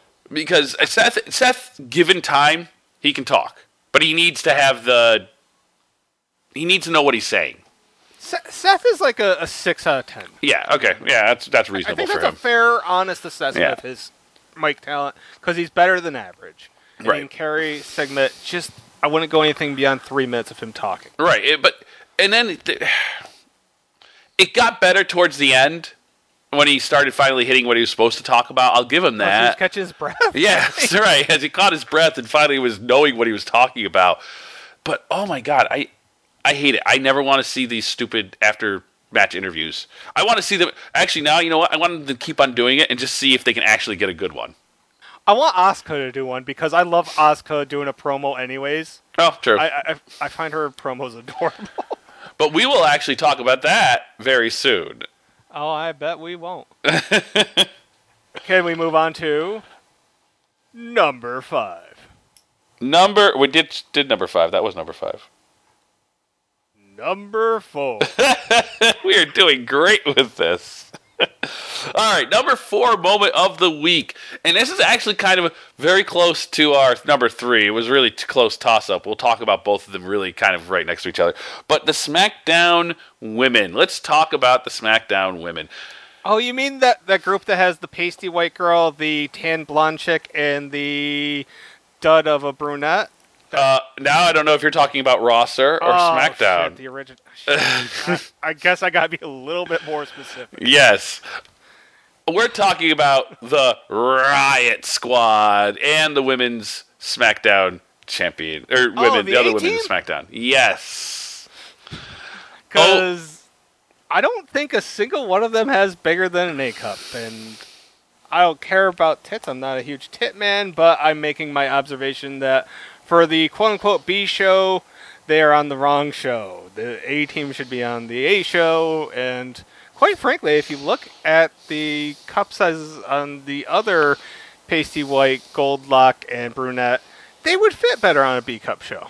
Seth, given time, he can talk, but he needs to have he needs to know what he's saying. Seth is like a 6 out of 10. Yeah. Okay. Yeah, that's reasonable I think for that's him. a fair, honest assessment of his mic talent because he's better than average. And Right. He can carry segment. I wouldn't go anything beyond 3 minutes of him talking. Right. And then it got better towards the end when he started finally hitting what he was supposed to talk about. I'll give him that. He was catching his breath. Yeah, that's right. As he caught his breath and finally was knowing what he was talking about. But oh my God, I hate it. I never want to see these stupid after match interviews. I want to see them. Actually, now you know what? I want them to keep on doing it and just see if they can actually get a good one. I want Asuka to do one because I love Asuka doing a promo anyways. Oh, true. I find her promos adorable. But we will actually talk about that very soon. Oh, I bet we won't. Can we move on to number 5? We did number 5. That was number 5. Number 4. We are doing great with this. All right, number 4 moment of the week. And this is actually kind of very close to our number 3. It was really close toss-up. We'll talk about both of them really kind of right next to each other. But the SmackDown women. Let's talk about the SmackDown women. Oh, you mean that group that has the pasty white girl, the tan blonde chick, and the dud of a brunette? Now I don't know if you're talking about Raw, sir, or SmackDown. Shit, the original. I guess I gotta be a little bit more specific. Yes. We're talking about the Riot Squad and the women's SmackDown champion. Or women, the other women in SmackDown. Yes. Because I don't think a single one of them has bigger than an A cup. And I don't care about tits. I'm not a huge tit man, but I'm making my observation that for the quote-unquote B show, they are on the wrong show. The A team should be on the A show, and quite frankly, if you look at the cup sizes on the other pasty white, gold lock, and brunette, they would fit better on a B cup show.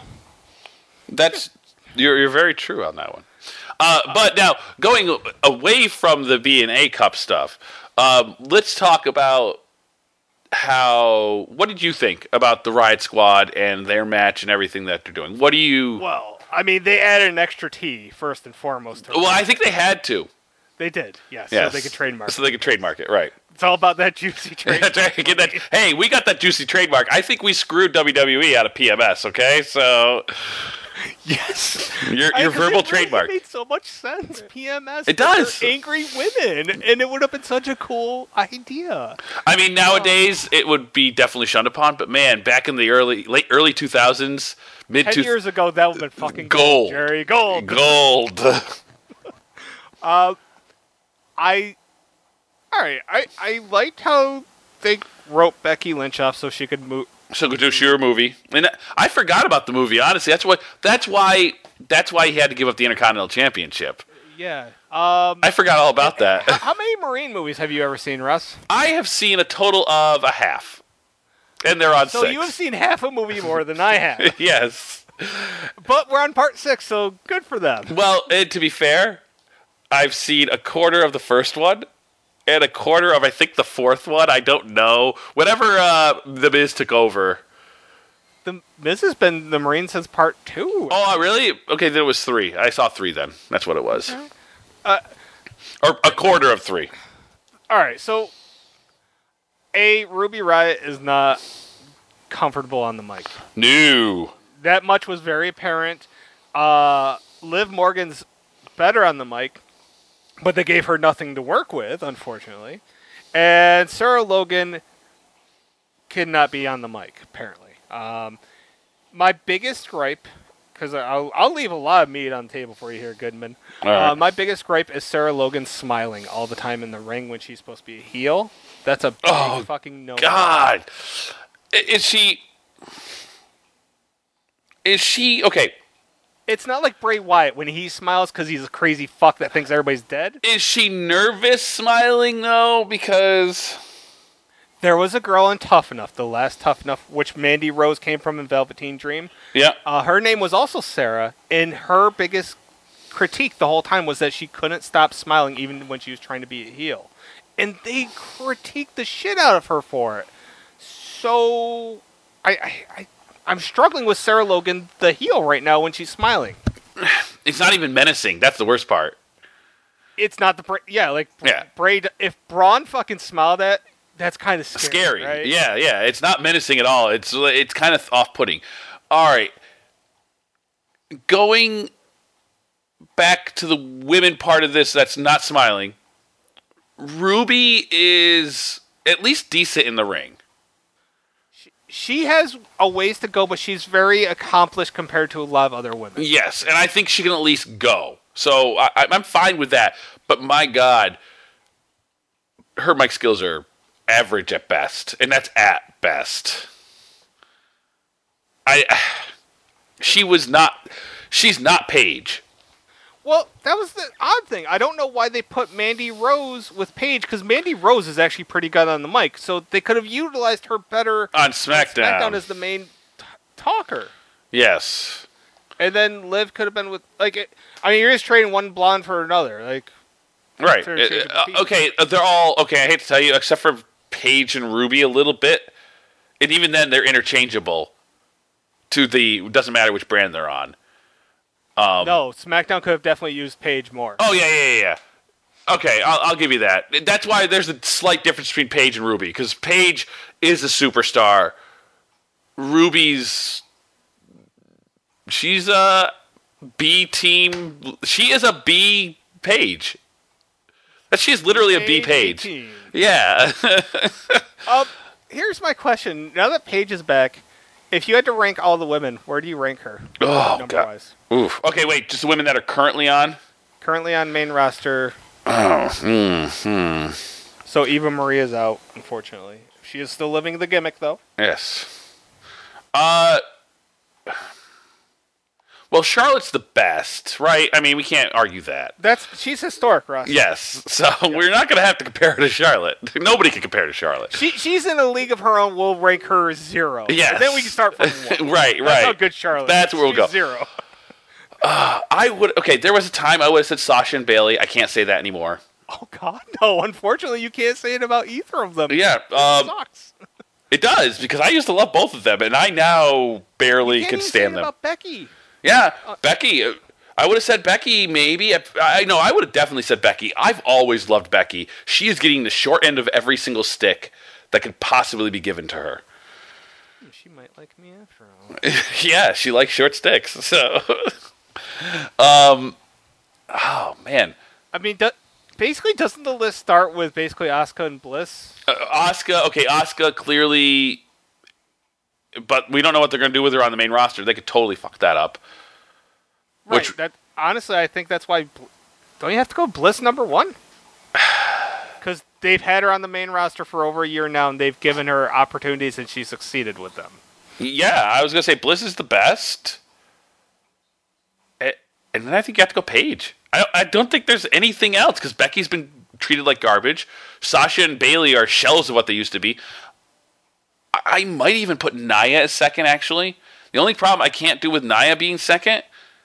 You're very true on that one. But now, going away from the B and A cup stuff, let's talk about what did you think about the Riot Squad and their match and everything that they're doing? What do you... Well, I mean, they added an extra T, first and foremost. Well, I think they had to. They did, yes. Yes. So they could trademark So they could trademark it, right. It's all about that juicy trademark. Hey, we got that juicy trademark. I think we screwed WWE out of PMS, okay? So... Yes. Your verbal trademark. It made so much sense. PMS. It does. Angry women. And it would have been such a cool idea. I mean, nowadays, it would be definitely shunned upon, but man, back in the early 2000s, 10 years ago, that would have been fucking gold. Jerry. Gold. I liked how they wrote Becky Lynch off so she could move. So go do your movie, and I forgot about the movie. Honestly, that's why he had to give up the Intercontinental Championship. Yeah, I forgot all about that. How many Marine movies have you ever seen, Russ? I have seen a total of a half, and they're on 6. So you have seen half a movie more than I have. Yes, but we're on part 6, so good for them. Well, to be fair, I've seen a quarter of the first one. And a quarter of, I think, the fourth one. I don't know. Whenever The Miz took over. The Miz has been the Marine since part 2. Oh, really? Okay, then it was 3. I saw 3 then. That's what it was. Or a quarter of 3. All right, so Ruby Riott is not comfortable on the mic. No. That much was very apparent. Liv Morgan's better on the mic. But they gave her nothing to work with, unfortunately. And Sarah Logan cannot be on the mic, apparently. My biggest gripe because I'll leave a lot of meat on the table for you here, Goodman. All right. My biggest gripe is Sarah Logan smiling all the time in the ring when she's supposed to be a heel. That's a big fucking no. God, is she okay? It's not like Bray Wyatt when he smiles because he's a crazy fuck that thinks everybody's dead. Is she nervous smiling though? Because there was a girl in Tough Enough, the last Tough Enough, which Mandy Rose came from in Velveteen Dream. Yeah. Her name was also Sarah, and her biggest critique the whole time was that she couldn't stop smiling even when she was trying to be a heel. And they critiqued the shit out of her for it. So, I'm struggling with Sarah Logan, the heel, right now when she's smiling. It's not even menacing. That's the worst part. It's not the Bray. If Braun fucking smiled at, that's kind of scary. Right? Yeah. It's not menacing at all. It's kind of off-putting. All right. Going back to the women part of this that's not smiling, Ruby is at least decent in the ring. She has a ways to go, but she's very accomplished compared to a lot of other women. Yes, and I think she can at least go. So I'm fine with that. But my God, her mic skills are average at best, and that's at best. She's not Paige. Well, that was the odd thing. I don't know why they put Mandy Rose with Paige, because Mandy Rose is actually pretty good on the mic, so they could have utilized her better on SmackDown. SmackDown as the main talker. Yes. And then Liv could have been with, you're just trading one blonde for another. Right. Okay, they're all, I hate to tell you, except for Paige and Ruby a little bit, and even then they're interchangeable it doesn't matter which brand they're on. No, SmackDown could have definitely used Paige more. Oh, yeah. Okay, I'll give you that. That's why there's a slight difference between Paige and Ruby, because Paige is a superstar. She's a B team. She is a B Paige. She is literally a B Paige. Team. Yeah. Here's my question. Now that Paige is back, if you had to rank all the women, where do you rank her? Number-wise. Oof. Okay, wait. Just the women that are currently on? Currently on main roster. Oh. So Eva Maria's out, unfortunately. She is still living the gimmick, though. Yes. Well, Charlotte's the best, right? I mean, we can't argue that. She's historic, Ross. Yes. So we're not going to have to compare her to Charlotte. Nobody can compare to Charlotte. She's in a league of her own. We'll rank her 0. Yes. And then we can start from 1. Right. That's how good Charlotte is. That's where we'll go. 0. There was a time I would have said Sasha and Bayley. I can't say that anymore. Oh, God, no. Unfortunately, you can't say it about either of them. Yeah. It sucks. It does, because I used to love both of them, and I now barely can stand them. About Becky. Yeah, Becky. I would have said Becky, maybe. I would have definitely said Becky. I've always loved Becky. She is getting the short end of every single stick that could possibly be given to her. She might like me after all. Yeah, she likes short sticks. So, oh man. I mean, basically, doesn't the list start with basically Asuka and Bliss? Asuka clearly, but we don't know what they're going to do with her on the main roster. They could totally fuck that up. Right. Honestly, I think that's why. Don't you have to go Bliss number 1? Because they've had her on the main roster for over a year now, and they've given her opportunities, and she succeeded with them. Yeah, I was going to say Bliss is the best. And then I think you have to go Paige. I don't think there's anything else, because Becky's been treated like garbage. Sasha and Bayley are shells of what they used to be. I might even put Nia as second, actually. The only problem I can't do with Nia being second...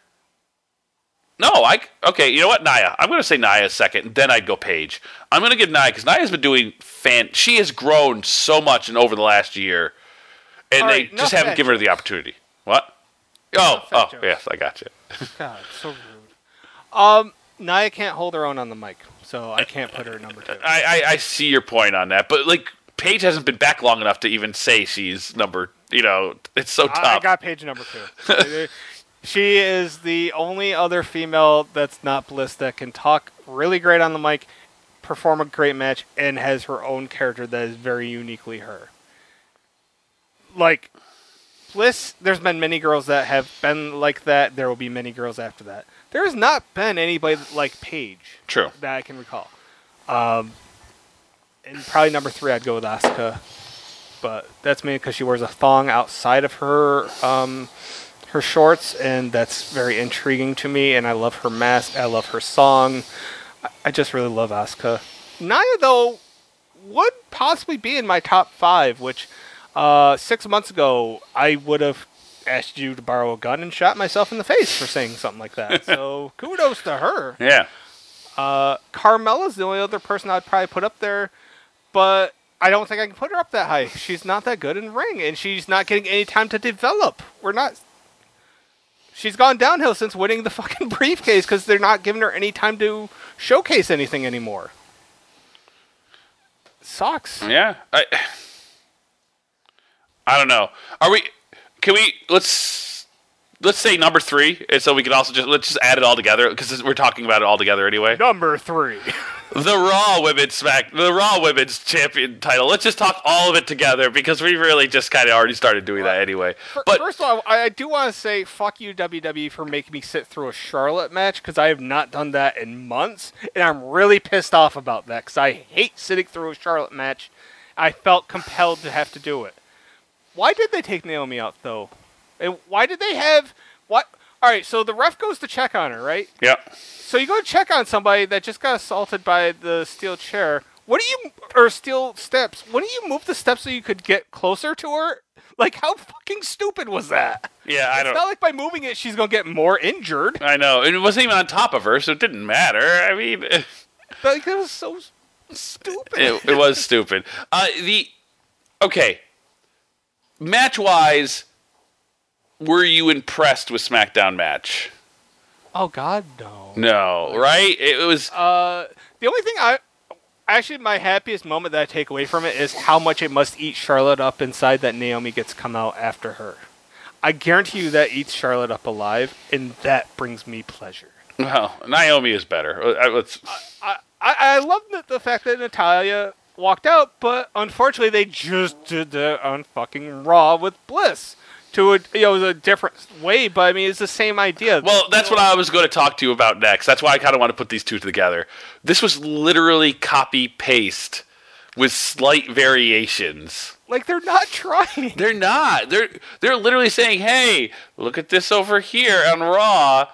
Okay, you know what, Nia. I'm going to say Nia as second, and then I'd go Paige. I'm going to give Nia, because Nia's been doing she has grown so much over the last year, and they just haven't given her the opportunity. What? Oh, yes, I got you. God, so rude. Nia can't hold her own on the mic, so I can't put her at number 2. I see your point on that, but Paige hasn't been back long enough to even say she's number. It's so tough. I got Paige number 2. She is the only other female that's not Bliss that can talk really great on the mic, perform a great match, and has her own character that is very uniquely her. Bliss, there's been many girls that have been like that. There will be many girls after that. There has not been anybody like Paige. True. That I can recall. And probably number 3, I'd go with Asuka. But that's mainly because she wears a thong outside of her her shorts, and that's very intriguing to me. And I love her mask. I love her song. I just really love Asuka. Nia, though, would possibly be in my top 5, which 6 months ago I would have asked you to borrow a gun and shot myself in the face for saying something like that. So kudos to her. Yeah. Carmella's the only other person I'd probably put up there, but I don't think I can put her up that high. She's not that good in the ring, and she's not getting any time to develop. She's gone downhill since winning the fucking briefcase because they're not giving her any time to showcase anything anymore. Sucks. Yeah. I don't know. Let's say number 3, and so we can also let's just add it all together because we're talking about it all together anyway. Number 3. The Raw Women's Champion title. Let's just talk all of it together because we really just kind of already started doing that anyway. But first of all, I do want to say fuck you WWE for making me sit through a Charlotte match because I have not done that in months, and I'm really pissed off about that because I hate sitting through a Charlotte match. I felt compelled to have to do it. Why did they take Naomi out though? And why did they have what? All right, so the ref goes to check on her, right? Yeah. So you go to check on somebody that just got assaulted by the steel chair. Or steel steps? Wouldn't you move the steps so you could get closer to her? Like, how fucking stupid was that? Yeah, I don't. It's not like by moving it, she's gonna get more injured. I know, and it wasn't even on top of her, so it didn't matter. I mean, like, it was so stupid. It was stupid. Okay, match-wise, were you impressed with SmackDown match? Oh God, no. No, right? It was. The only thing my happiest moment that I take away from it is how much it must eat Charlotte up inside that Naomi gets come out after her. I guarantee you that eats Charlotte up alive, and that brings me pleasure. Well, Naomi is better. I love the fact that Natalya walked out, but unfortunately they just did that on fucking Raw with Bliss. It was a different way, but I mean, it's the same idea. Well, that's what I was going to talk to you about next. That's why I kind of want to put these two together. This was literally copy-paste with slight variations. Like, they're not trying. They're not. They're literally saying, hey, look at this over here on Raw.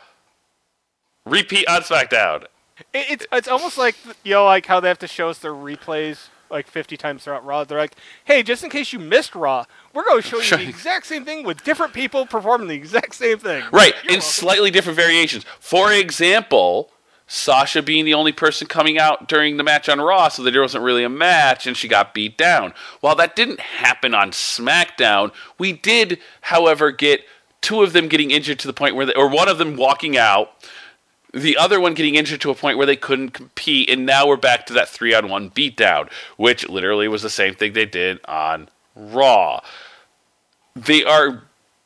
Repeat on SmackDown. It's almost like, like how they have to show us their replays like 50 times throughout Raw. They're like, hey, just in case you missed Raw, we're going to show you the exact same thing with different people performing the exact same thing. Right, in slightly different variations. For example, Sasha being the only person coming out during the match on Raw, so that there wasn't really a match, and she got beat down. While that didn't happen on SmackDown, we did, however, get 2 of them getting injured to the point where or one of them walking out, the other one getting injured to a point where they couldn't compete, and now we're back to that 3-on-1 beatdown, which literally was the same thing they did on Raw. They are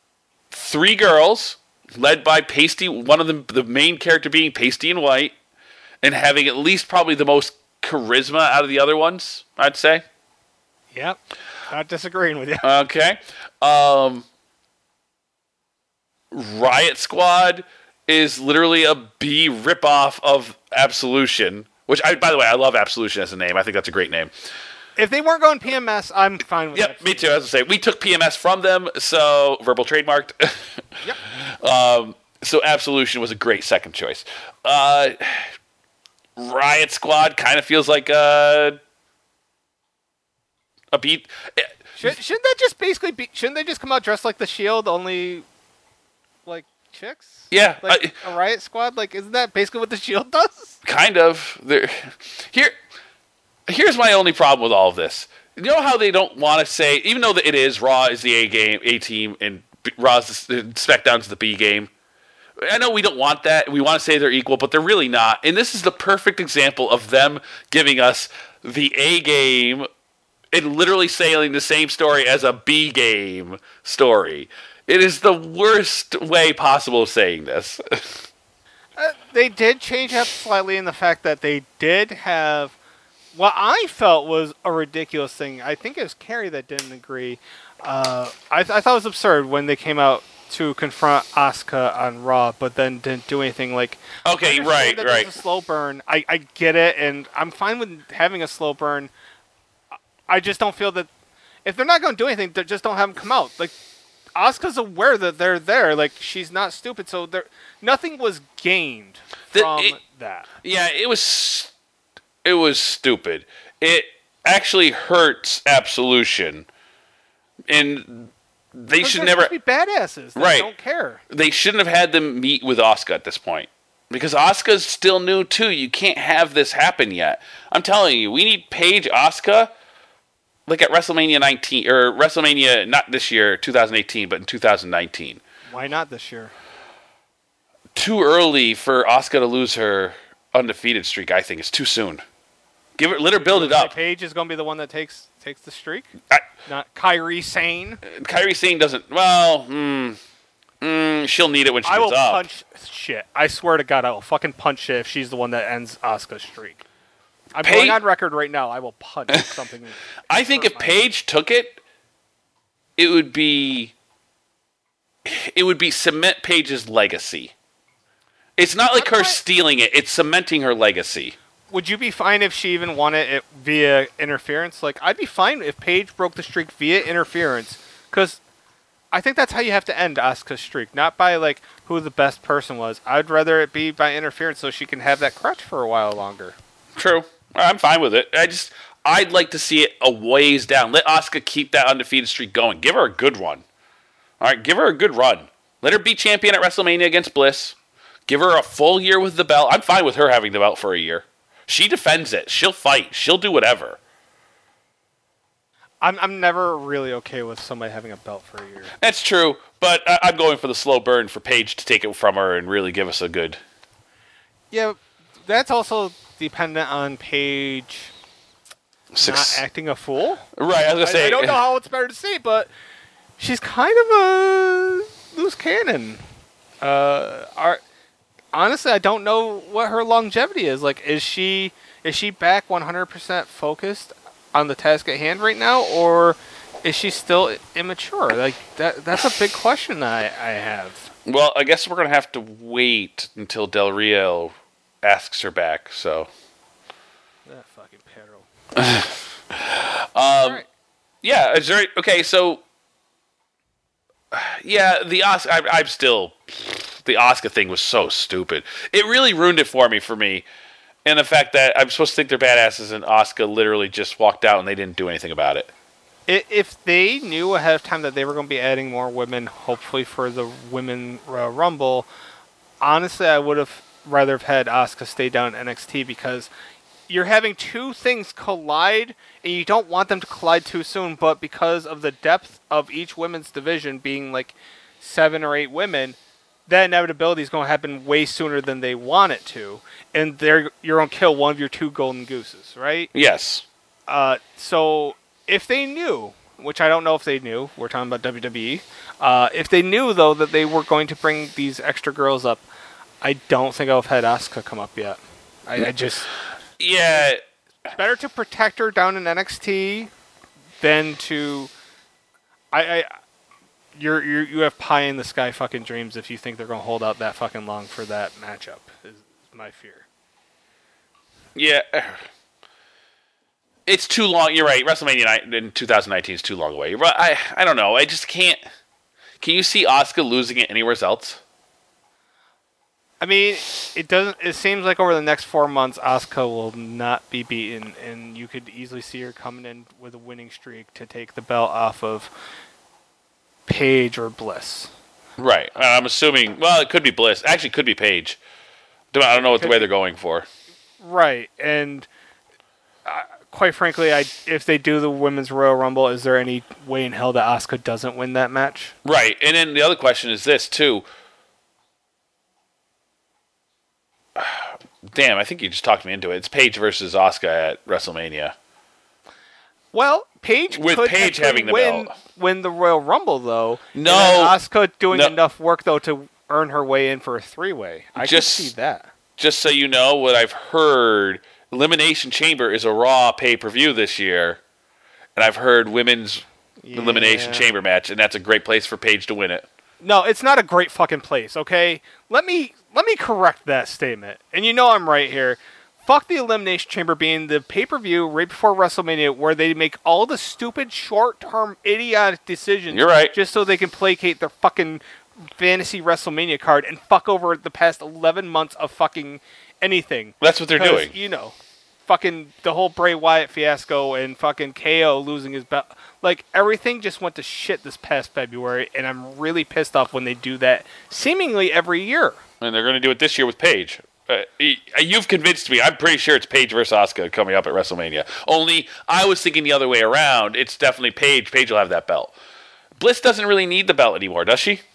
3 girls, led by Pasty, one of them, the main character being Pasty and White, and having at least probably the most charisma out of the other ones, I'd say. Yep, not disagreeing with you. Okay. Riot Squad is literally a B ripoff of Absolution, which, by the way, I love Absolution as a name. I think that's a great name. If they weren't going PMS, I'm fine with it. Yep, me too. As I say, we took PMS from them, so verbal trademarked. Yep. So Absolution was a great second choice. Riot Squad kind of feels like a beat. Shouldn't that just basically be? Shouldn't they just come out dressed like the Shield, only like chicks? Yeah, like a Riot Squad. Like, isn't that basically what the Shield does? Kind of. Here's my only problem with all of this. You know how they don't want to say, even though it is Raw is the A team, and SmackDown's the B game. I know we don't want that. We want to say they're equal, but they're really not. And this is the perfect example of them giving us the A game and literally saying the same story as a B game story. It is the worst way possible of saying this. They did change up slightly in the fact that they did have what I felt was a ridiculous thing. I think it was Carrie that didn't agree. I thought it was absurd when they came out to confront Asuka on Raw, but then didn't do anything. Like, Okay, I understand right. There's a slow burn. I get it, and I'm fine with having a slow burn. I just don't feel that if they're not going to do anything, they just don't have them come out. Like, Asuka's aware that they're there. Like, she's not stupid, so nothing was gained from that. Yeah, it was stupid. It actually hurts Absolution, and they should never be badasses. They don't care. They shouldn't have had them meet with Asuka at this point. Because Asuka's still new too. You can't have this happen yet. I'm telling you, we need Paige Asuka like at WrestleMania 19 or WrestleMania not this year, 2018, but in 2019. Why not this year? Too early for Asuka to lose her undefeated streak, I think. It's too soon. Let her build it up. Paige is going to be the one that takes the streak? Not Kairi Sane? Kairi Sane doesn't... Well, she'll need it when she gets up. I will punch shit. I swear to God, I will fucking punch shit if she's the one that ends Asuka's streak. I'm going on record right now. I will punch something. I think if Paige took it, it would be cement Paige's legacy. It's not like her stealing it. It's cementing her legacy. Would you be fine if she even won it via interference? Like, I'd be fine if Paige broke the streak via interference, because I think that's how you have to end Asuka's streak, not by, like, who the best person was. I'd rather it be by interference so she can have that crutch for a while longer. True. I'm fine with it. I'd like to see it a ways down. Let Asuka keep that undefeated streak going. Give her a good one. All right, give her a good run. Let her be champion at WrestleMania against Bliss. Give her a full year with the belt. I'm fine with her having the belt for a year. She defends it. She'll fight. She'll do whatever. I'm never really okay with somebody having a belt for a year. That's true, but I'm going for the slow burn for Paige to take it from her and really give us a good... Yeah, that's also dependent on Paige not acting a fool. Right, I was going to say... I don't know how it's better to say, but she's kind of a loose cannon. Honestly, I don't know what her longevity is. Like, is she back 100% focused on the task at hand right now, or is she still immature? Like, that's a big question that I have. Well, I guess we're going to have to wait until Del Rio asks her back, so... That fucking perro. Right. Yeah, is there... Okay, so... Yeah, the Asuka... I'm still... The Asuka thing was so stupid. It really ruined it for me. And the fact that I'm supposed to think they're badasses and Asuka literally just walked out and they didn't do anything about it. If they knew ahead of time that they were going to be adding more women, hopefully for the Women Rumble, honestly, I would have rather have had Asuka stay down in NXT, because you're having two things collide, and you don't want them to collide too soon, but because of the depth of each women's division being like 7 or 8 women, that inevitability is going to happen way sooner than they want it to, and you're going to kill one of your 2 golden gooses, right? Yes. So if they knew, which I don't know if they knew, we're talking about WWE, if they knew, though, that they were going to bring these extra girls up, I don't think I would have had Asuka come up yet. I just... Yeah. It's better to protect her down in NXT than to... You have pie in the sky fucking dreams if you think they're going to hold out that fucking long for that matchup, is my fear. Yeah. It's too long. You're right. WrestleMania in 2019 is too long away. I don't know. I just can't... Can you see Asuka losing it anywhere else? I mean, it doesn't. It seems like over the next 4 months, Asuka will not be beaten, and you could easily see her coming in with a winning streak to take the belt off of Paige or Bliss. Right. I'm assuming... Well, it could be Bliss. Actually, it could be Paige. I don't know what the way they're going for. Right. And quite frankly, if they do the Women's Royal Rumble, is there any way in hell that Asuka doesn't win that match? Right. And then the other question is this, too. Damn, I think you just talked me into it. It's Paige versus Asuka at WrestleMania. Well, Paige with could Paige having the belt. Win the Royal Rumble, though. No. And Asuka doing enough work, though, to earn her way in for a 3-way. I can see that. Just so you know, what I've heard Elimination Chamber is a Raw pay-per-view this year, and I've heard women's Elimination Chamber match, and that's a great place for Paige to win it. No, it's not a great fucking place, okay? Let me correct that statement. And you know I'm right here. Fuck the Elimination Chamber being the pay-per-view right before WrestleMania where they make all the stupid, short-term, idiotic decisions. You're right. Just so they can placate their fucking fantasy WrestleMania card and fuck over the past 11 months of fucking anything. That's what they're doing. You know, fucking the whole Bray Wyatt fiasco and fucking KO losing his belt. Like, everything just went to shit this past February, and I'm really pissed off when they do that seemingly every year. And they're going to do it this year with Paige. You've convinced me. I'm pretty sure it's Paige versus Asuka coming up at WrestleMania. Only, I was thinking the other way around. It's definitely Paige. Paige will have that belt. Bliss doesn't really need the belt anymore, does she?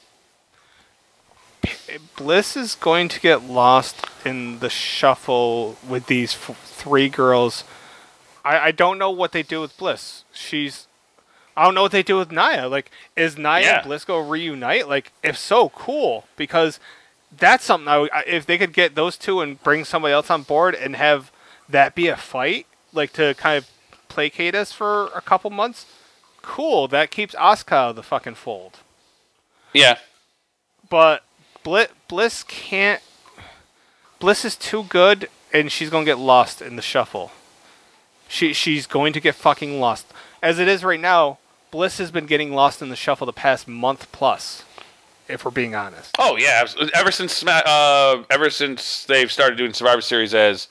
Bliss is going to get lost in the shuffle with these three girls. I don't know what they do with Bliss. I don't know what they do with Nia. Like, is Nia and Bliss go reunite? Like, if so, cool. Because that's something if they could get those two and bring somebody else on board and have that be a fight, like to kind of placate us for a couple months, cool. That keeps Asuka out of the fucking fold. Yeah. But Bliss can't. Bliss is too good, and she's gonna get lost in the shuffle. She's going to get fucking lost. As it is right now, Bliss has been getting lost in the shuffle the past month plus, if we're being honest. Oh yeah, ever since they've started doing Survivor Series as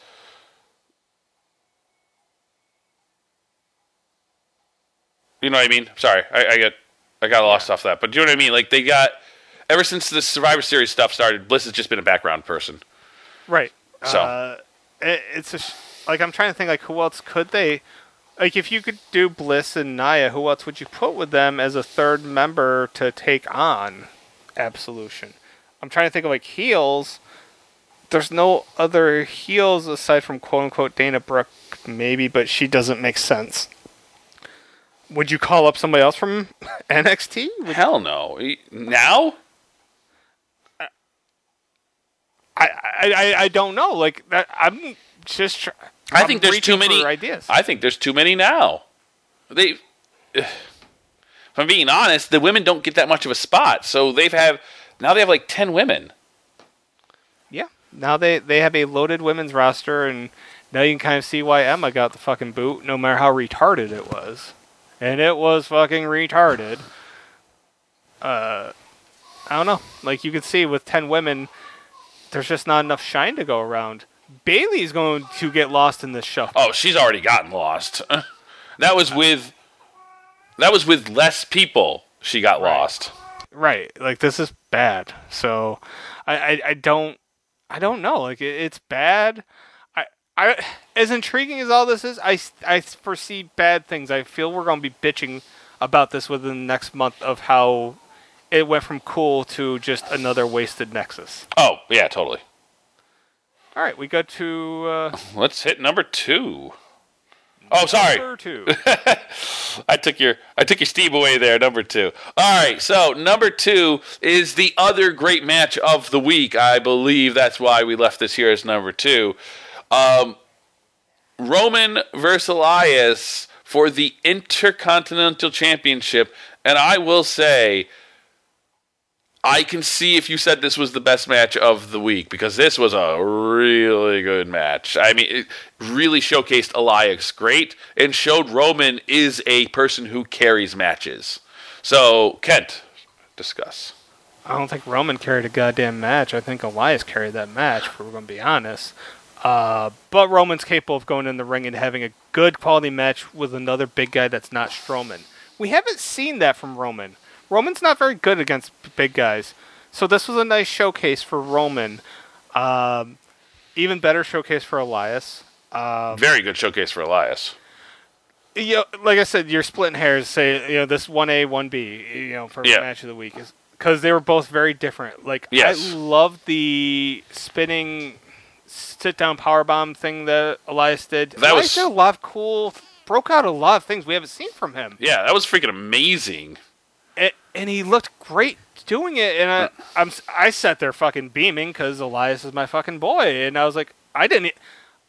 you know what I mean? Sorry, I got lost off that. But do you know what I mean? Like they got ever since the Survivor Series stuff started, Bliss has just been a background person. Right. So it's like I'm trying to think like who else could they like if you could do Bliss and Nia, who else would you put with them as a third member to take on Absolution? I'm trying to think of like heels. There's no other heels aside from quote unquote Dana Brooke, maybe, but she doesn't make sense. Would you call up somebody else from NXT? Hell no. Now? I don't know. Like that, I'm just. I think there's too many ideas. I think there's too many now. If I'm being honest, the women don't get that much of a spot. So they have like 10 women. Yeah. Now they have a loaded women's roster, and now you can kind of see why Emma got the fucking boot, no matter how retarded it was. And it was fucking retarded. I don't know. Like you could see with 10 women, there's just not enough shine to go around. Bayley's going to get lost in this shuffle. Oh, she's already gotten lost. That was with less people. She got lost. Right. Like this is bad. So I don't know. Like it's bad. I as intriguing as all this is, I foresee bad things. I feel we're going to be bitching about this within the next month of how it went from cool to just another wasted Nexus. Oh, yeah, totally. All right, we go to... Let's hit number 2. Oh, sorry. Number 2. I took your steam away there, number 2. All right, so number 2 is the other great match of the week. I believe that's why we left this here as number 2. Roman versus Elias for the Intercontinental Championship. And I will say, I can see if you said this was the best match of the week, because this was a really good match. I mean, it really showcased Elias great and showed Roman is a person who carries matches. So, Kent, discuss. I don't think Roman carried a goddamn match. I think Elias carried that match, if we're going to be honest. But Roman's capable of going in the ring and having a good quality match with another big guy that's not Strowman. We haven't seen that from Roman. Roman's not very good against big guys. So this was a nice showcase for Roman. Even better showcase for Elias. Very good showcase for Elias. You know, like I said, you're splitting hairs. Say, this 1A, 1B, for match of the week. Because they were both very different. Like, yes. I love the spinning sit-down powerbomb thing that Elias did. Elias did a lot of cool... Broke out a lot of things we haven't seen from him. Yeah, that was freaking amazing. And he looked great doing it. And I sat there fucking beaming because Elias is my fucking boy. And I was like, I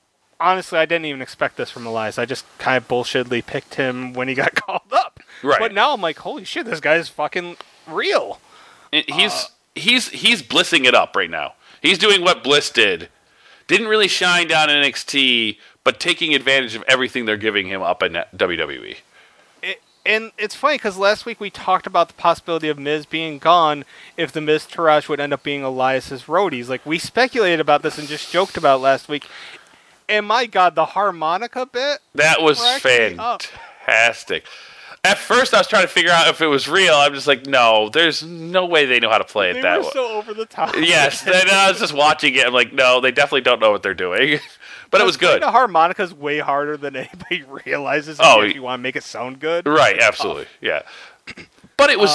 honestly, I didn't even expect this from Elias. I just kind of bullshitly picked him when he got called up. Right. But now I'm like, holy shit, this guy's fucking real. He's blissing it up right now. He's doing what Bliss did. Didn't really shine down in NXT, but taking advantage of everything they're giving him up in WWE. And it's funny because last week we talked about the possibility of Miz being gone if the Miz Taraj would end up being Elias's roadies. Like, we speculated about this and just joked about it last week. And my God, the harmonica bit? That was fantastic. At first, I was trying to figure out if it was real. I'm just like, no, there's no way they know how to play it that way. They were so over the top. Yes, then I was just watching it. I'm like, no, they definitely don't know what they're doing. But it was good. The harmonica's way harder than anybody realizes if you want to make it sound good. Right, absolutely, yeah. But it was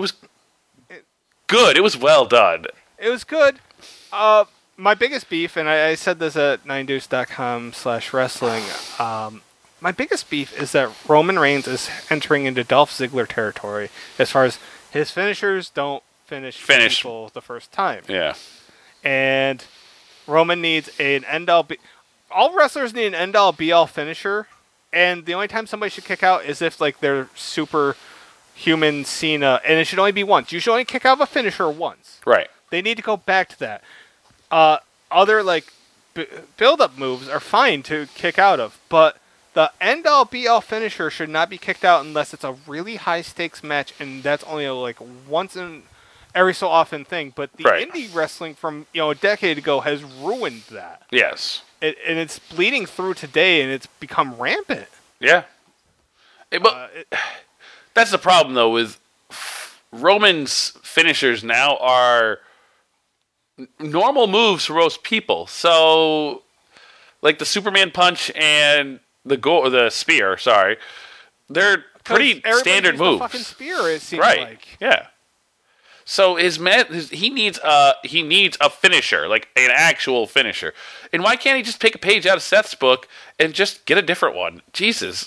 good. It was well done. It was good. My biggest beef, and I said this at 9deuce.com/wrestling, my biggest beef is that Roman Reigns is entering into Dolph Ziggler territory as far as his finishers don't finish people the first time. Yeah. And Roman needs an end-all... All wrestlers need an end-all, be-all finisher, and the only time somebody should kick out is if like they're superhuman Cena, and it should only be once. You should only kick out of a finisher once. Right. They need to go back to that. Other like build-up moves are fine to kick out of, but the end-all, be-all finisher should not be kicked out unless it's a really high-stakes match, and that's only like once in every so often thing. But the indie wrestling from a decade ago has ruined that. Yes. And it's bleeding through today, and it's become rampant. Yeah. That's the problem, though, with Roman's finishers now are normal moves for most people. So, like the Superman punch and the spear, they're pretty standard moves. The fucking spear, it seems like. Yeah. So he needs a finisher, like an actual finisher. And why can't he just pick a page out of Seth's book and just get a different one? Jesus.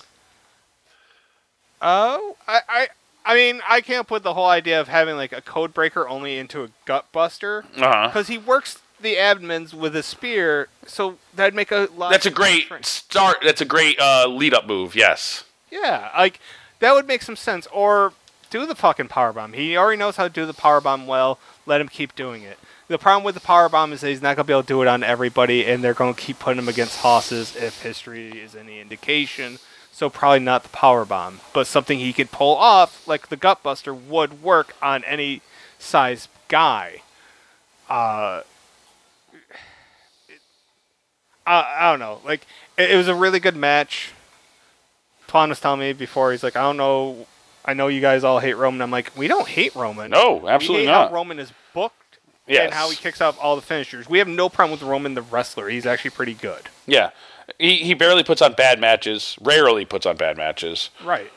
Oh, I mean, I came up with the whole idea of having like a code breaker only into a gut buster. Because he works the abdomens with a spear, so that'd make a lot. That's a great start. That's a great lead-up move. Yes. Yeah, like that would make some sense. Or do the fucking powerbomb. He already knows how to do the powerbomb well. Let him keep doing it. The problem with the powerbomb is that he's not going to be able to do it on everybody, and they're going to keep putting him against hosses if history is any indication. So probably not the powerbomb, but something he could pull off, like the Gutbuster, would work on any size guy. I don't know. Like, it was a really good match. Twan was telling me before, he's like, I don't know. I know you guys all hate Roman. I'm like, we don't hate Roman. No, absolutely we hate not. How Roman is booked and how he kicks out all the finishers. We have no problem with Roman the wrestler. He's actually pretty good. Yeah. He barely puts on bad matches. Rarely puts on bad matches. Right.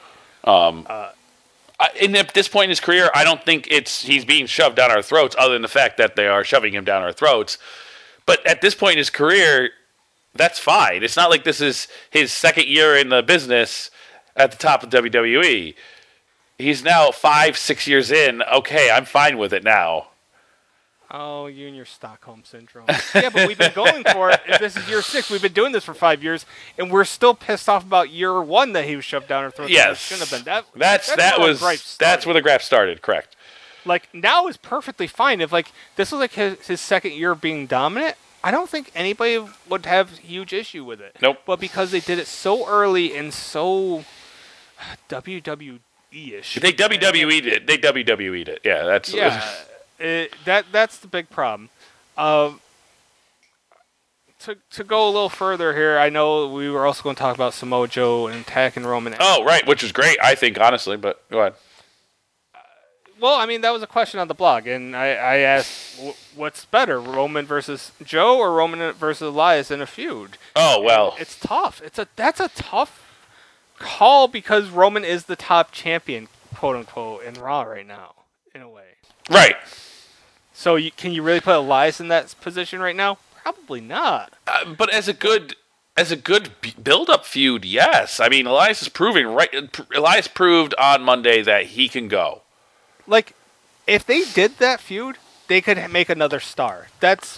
And at this point in his career, I don't think he's being shoved down our throats, other than the fact that they are shoving him down our throats. But at this point in his career, that's fine. It's not like this is his second year in the business at the top of WWE. He's now 5-6 years in. Okay, I'm fine with it now. Oh, you and your Stockholm Syndrome. Yeah, but we've been going for it. If this is year 6, we've been doing this for 5 years, and we're still pissed off about year 1 that he was shoved down our throats. Yes. Shouldn't have been. That's where the gripe started, correct. Like, now is perfectly fine. If, like, this was, like, his second year of being dominant, I don't think anybody would have huge issue with it. Nope. But because they did it so early and so WWE-ish. They WWE'd it. They WWE'd it. Yeah, that's... Yeah. That's the big problem. To go a little further here, I know we were also going to talk about Samoa Joe and attacking Roman. Oh, right, which is great, I think, honestly, but go ahead. Well, I mean, that was a question on the blog, and I asked, what's better, Roman versus Joe or Roman versus Elias in a feud? Oh, well. And it's tough. That's a tough call because Roman is the top champion, quote-unquote, in Raw right now, in a way. Right. So can you really put Elias in that position right now? Probably not. But as a good build-up feud, yes. I mean, Elias is proving right. Elias proved on Monday that he can go. Like, if they did that feud, they could make another star.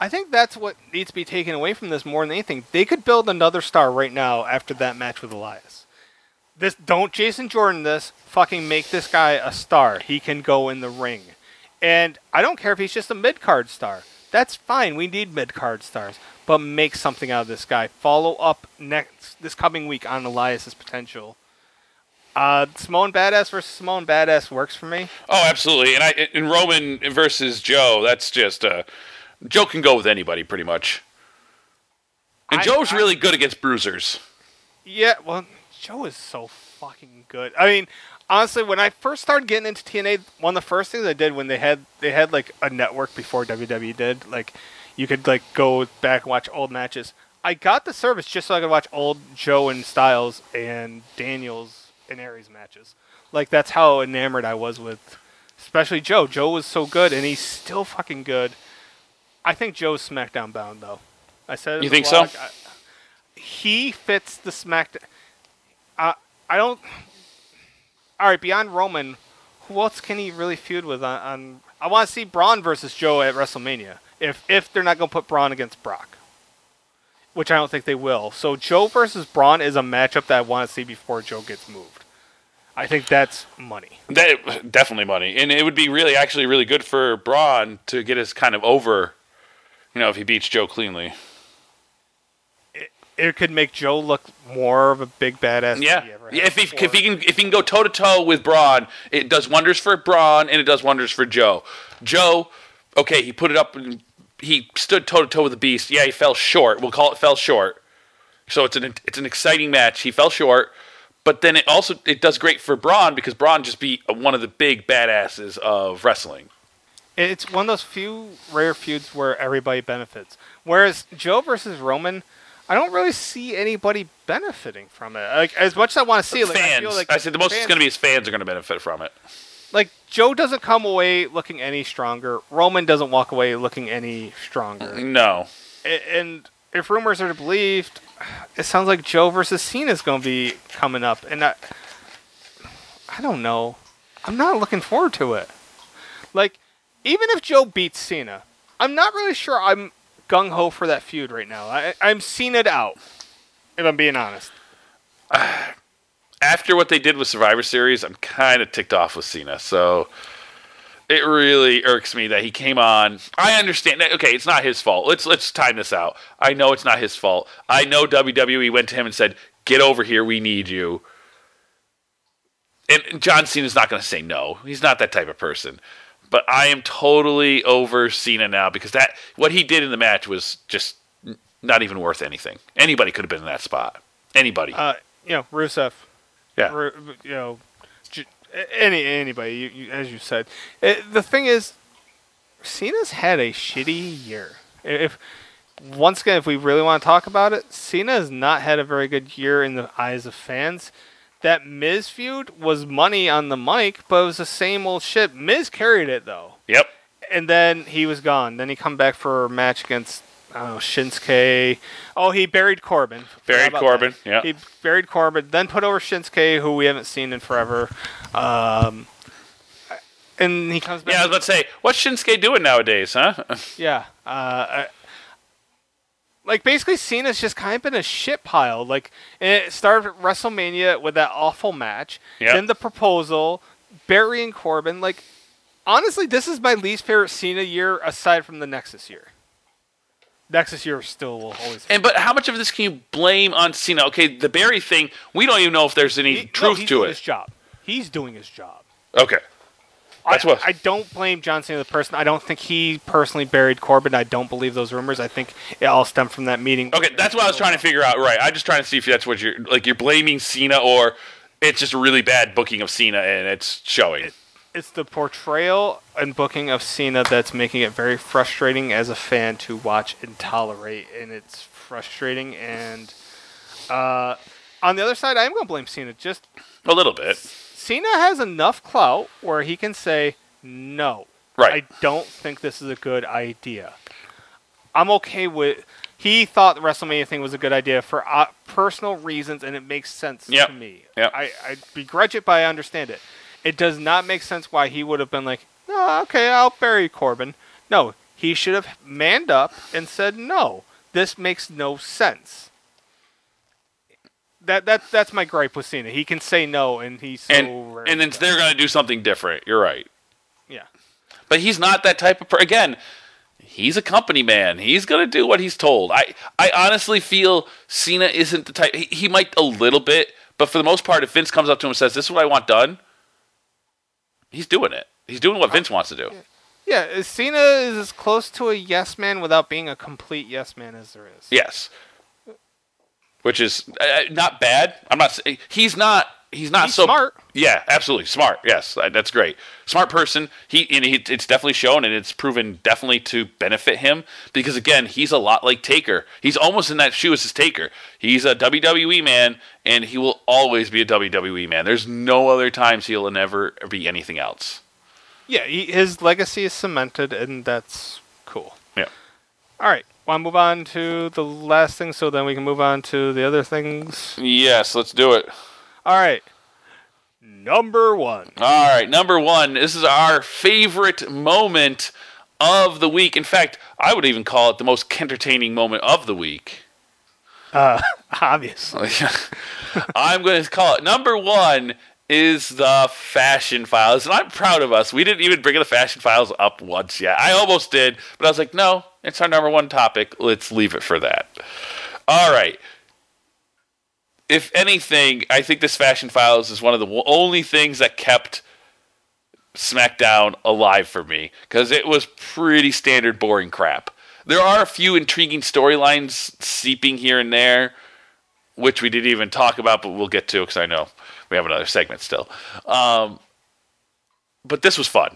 I think that's what needs to be taken away from this more than anything. They could build another star right now after that match with Elias. Don't Jason Jordan this. Fucking make this guy a star. He can go in the ring. And I don't care if he's just a mid-card star. That's fine. We need mid-card stars. But make something out of this guy. Follow up this coming week on Elias' potential. Samoan Badass versus Samoan Badass works for me. Oh, absolutely. And Roman versus Joe, that's just Joe can go with anybody pretty much. And Joe's really good against bruisers. Yeah, well, Joe is so fucking good. I mean, honestly, when I first started getting into TNA, one of the first things I did when they had like a network before WWE did, like you could like go back and watch old matches. I got the service just so I could watch old Joe and Styles and Daniels and Aries matches. Like that's how enamored I was with, especially Joe. Joe was so good, and he's still fucking good. I think Joe's SmackDown bound though. I said it. You think so? He fits the SmackDown. I don't. All right, beyond Roman, who else can he really feud with? On I want to see Braun versus Joe at WrestleMania. If they're not going to put Braun against Brock, which I don't think they will. So Joe versus Braun is a matchup that I want to see before Joe gets moved. I think that's money. Definitely money, and it would be actually really good for Braun to get us kind of over. If he beats Joe cleanly. It could make Joe look more of a big badass. Yeah, if he can go toe to toe with Braun, it does wonders for Braun and it does wonders for Joe. Joe, okay, he put it up and he stood toe to toe with the Beast. Yeah, he fell short. We'll call it fell short. So it's an exciting match. He fell short, but then it does great for Braun because Braun just beat one of the big badasses of wrestling. It's one of those few rare feuds where everybody benefits. Whereas Joe versus Roman, I don't really see anybody benefiting from it. Like as much as I want to see it, like, fans. I feel like I said the most it's going to be is fans are going to benefit from it. Like Joe doesn't come away looking any stronger. Roman doesn't walk away looking any stronger. No. And if rumors are believed, it sounds like Joe versus Cena is going to be coming up, and I don't know. I'm not looking forward to it. Like even if Joe beats Cena, I'm not really sure I'm gung-ho for that feud right now. I'm seeing it out, if I'm being honest. After what they did with Survivor Series, I'm kind of ticked off with Cena. So it really irks me that he came on. I understand that. Okay, it's not his fault. Let's time this out. I know it's not his fault. I know WWE went to him and said, "Get over here. We need you." And John Cena's not going to say no. He's not that type of person. But I am totally over Cena now because what he did in the match was just not even worth anything. Anybody could have been in that spot. Anybody. Rusev. Yeah. Anybody. As you said, the thing is, Cena's had a shitty year. Once again, if we really want to talk about it, Cena has not had a very good year in the eyes of fans. That Miz feud was money on the mic, but it was the same old shit. Miz carried it, though. Yep. And then he was gone. Then he come back for a match against, Shinsuke. Oh, he buried Corbin. Yeah. He buried Corbin, then put over Shinsuke, who we haven't seen in forever. And he comes back. Yeah, I was about to say, what's Shinsuke doing nowadays, huh? Yeah. Basically, Cena's just kind of been a shit pile. It started at WrestleMania with that awful match. Yep. Then the proposal, burying Corbin. Honestly, this is my least favorite Cena year aside from the Nexus year. Nexus year still will always. But how much of this can you blame on Cena? Okay, the Barry thing, we don't even know if there's any truth he's to doing it. His job. He's doing his job. Okay. I don't blame John Cena the person. I don't think he personally buried Corbin. I don't believe those rumors. I think it all stemmed from that meeting. Okay, that's what I was trying to figure out. Right, I'm just trying to see if that's what you're blaming Cena or it's just a really bad booking of Cena and it's showing. It's the portrayal and booking of Cena that's making it very frustrating as a fan to watch and tolerate, and it's frustrating. And on the other side, I'm going to blame Cena just a little bit. Cena has enough clout where he can say, no, right. I don't think this is a good idea. I'm okay with... He thought the WrestleMania thing was a good idea for personal reasons, and it makes sense to me. Yep. I begrudge it, but I understand it. It does not make sense why he would have been like, oh, okay, I'll bury Corbin. No, he should have manned up and said, no, this makes no sense. That's my gripe with Cena. He can say no, and he's so and then they're going to do something different. You're right. Yeah. But he's not that type of person. Again, he's a company man. He's going to do what he's told. I honestly feel Cena isn't the type. He might a little bit, but for the most part, if Vince comes up to him and says, this is what I want done, he's doing it. He's doing what Vince wants to do. Yeah, Cena is as close to a yes man without being a complete yes man as there is. Yes. Which is not bad. I'm not. He's not. He's so smart. Yeah, absolutely smart. Yes, that's great. Smart person. It's definitely shown, and it's proven definitely to benefit him because again, he's a lot like Taker. He's almost in that shoe as his Taker. He's a WWE man, and he will always be a WWE man. There's no other times he'll never be anything else. Yeah, his legacy is cemented, and that's cool. Yeah. All right. Want to move on to the last thing so then we can move on to the other things? Yes, let's do it. All right. Number one. All right, number one. This is our favorite moment of the week. In fact, I would even call it the most entertaining moment of the week. Obviously. I'm going to call it. Number one is the Fashion Files. And I'm proud of us. We didn't even bring the Fashion Files up once yet. I almost did, but I was like, no, it's our number one topic. Let's leave it for that. All right. If anything, I think this Fashion Files is one of the only things that kept SmackDown alive for me, because it was pretty standard boring crap. There are a few intriguing storylines seeping here and there, which we didn't even talk about, but we'll get to because I know we have another segment still. But this was fun.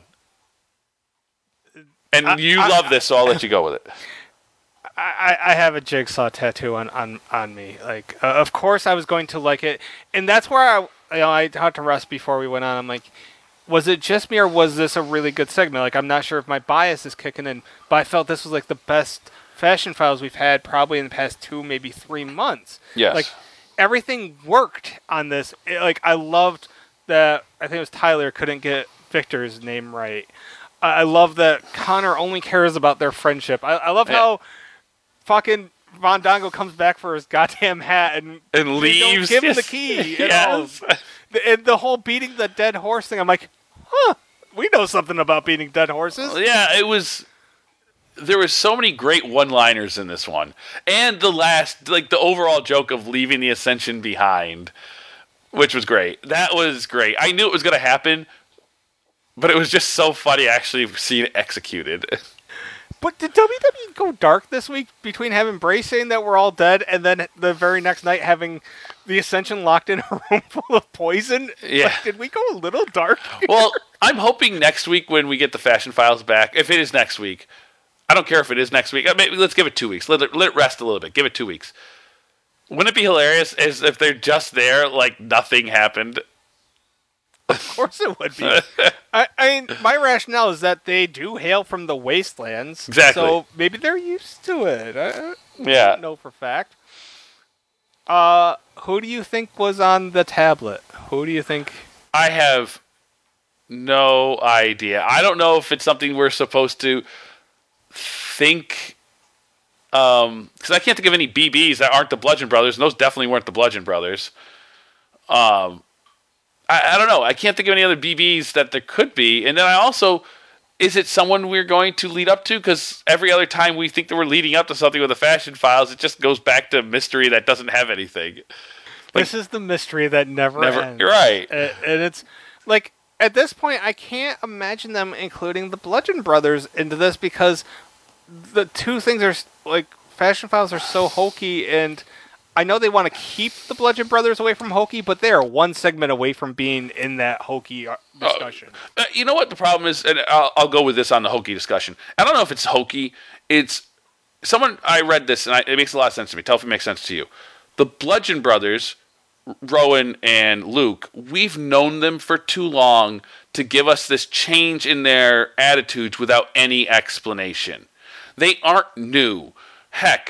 And you love this, so I'll let you go with it. I have a Jigsaw tattoo on me. Like, of course I was going to like it. And that's where I talked to Russ before we went on. I'm like, was it just me or was this a really good segment? Like, I'm not sure if my bias is kicking in, but I felt this was like the best Fashion Files we've had probably in the past 2, maybe 3 months. Yes. Like, everything worked on this. I loved that, I think it was Tyler couldn't get Victor's name right. I love that Connor only cares about their friendship. I love how fucking Fandango comes back for his goddamn hat and leaves. Don't give him the key. Yes. And the whole beating the dead horse thing, I'm like, we know something about beating dead horses. Yeah, there was so many great one-liners in this one. And the last, like the overall joke of leaving the Ascension behind, which was great. That was great. I knew it was going to happen, but it was just so funny actually seeing it executed. But did WWE go dark this week between having Bray saying that we're all dead and then the very next night having the Ascension locked in a room full of poison? Yeah. Like, did we go a little dark here? Well, I'm hoping next week when we get the Fashion Files back, if it is next week, I don't care if it is next week. Maybe let's give it 2 weeks. Let it rest a little bit. Give it 2 weeks. Wouldn't it be hilarious as if they're just there like nothing happened? Of course it would be. I mean, my rationale is that they do hail from the wastelands. Exactly. So maybe they're used to it. I don't know for a fact. Who do you think was on the tablet? Who do you think? I have no idea. I don't know if it's something we're supposed to think. Because I can't think of any BBs that aren't the Bludgeon Brothers, and those definitely weren't the Bludgeon Brothers. I don't know. I can't think of any other BBs that there could be. And then I also, is it someone we're going to lead up to? Because every other time we think that we're leading up to something with the Fashion Files, it just goes back to mystery that doesn't have anything. This is the mystery that never ends. You're right. And it's like, at this point, I can't imagine them including the Bludgeon Brothers into this because the two things are, like, Fashion Files are so hokey, and I know they want to keep the Bludgeon Brothers away from hokey, but they are one segment away from being in that hokey discussion. You know what the problem is? And I'll go with this on the hokey discussion. I don't know if it's hokey. It's someone, I read this, and it makes a lot of sense to me. Tell if it makes sense to you. The Bludgeon Brothers, Rowan and Luke, we've known them for too long to give us this change in their attitudes without any explanation. They aren't new. Heck,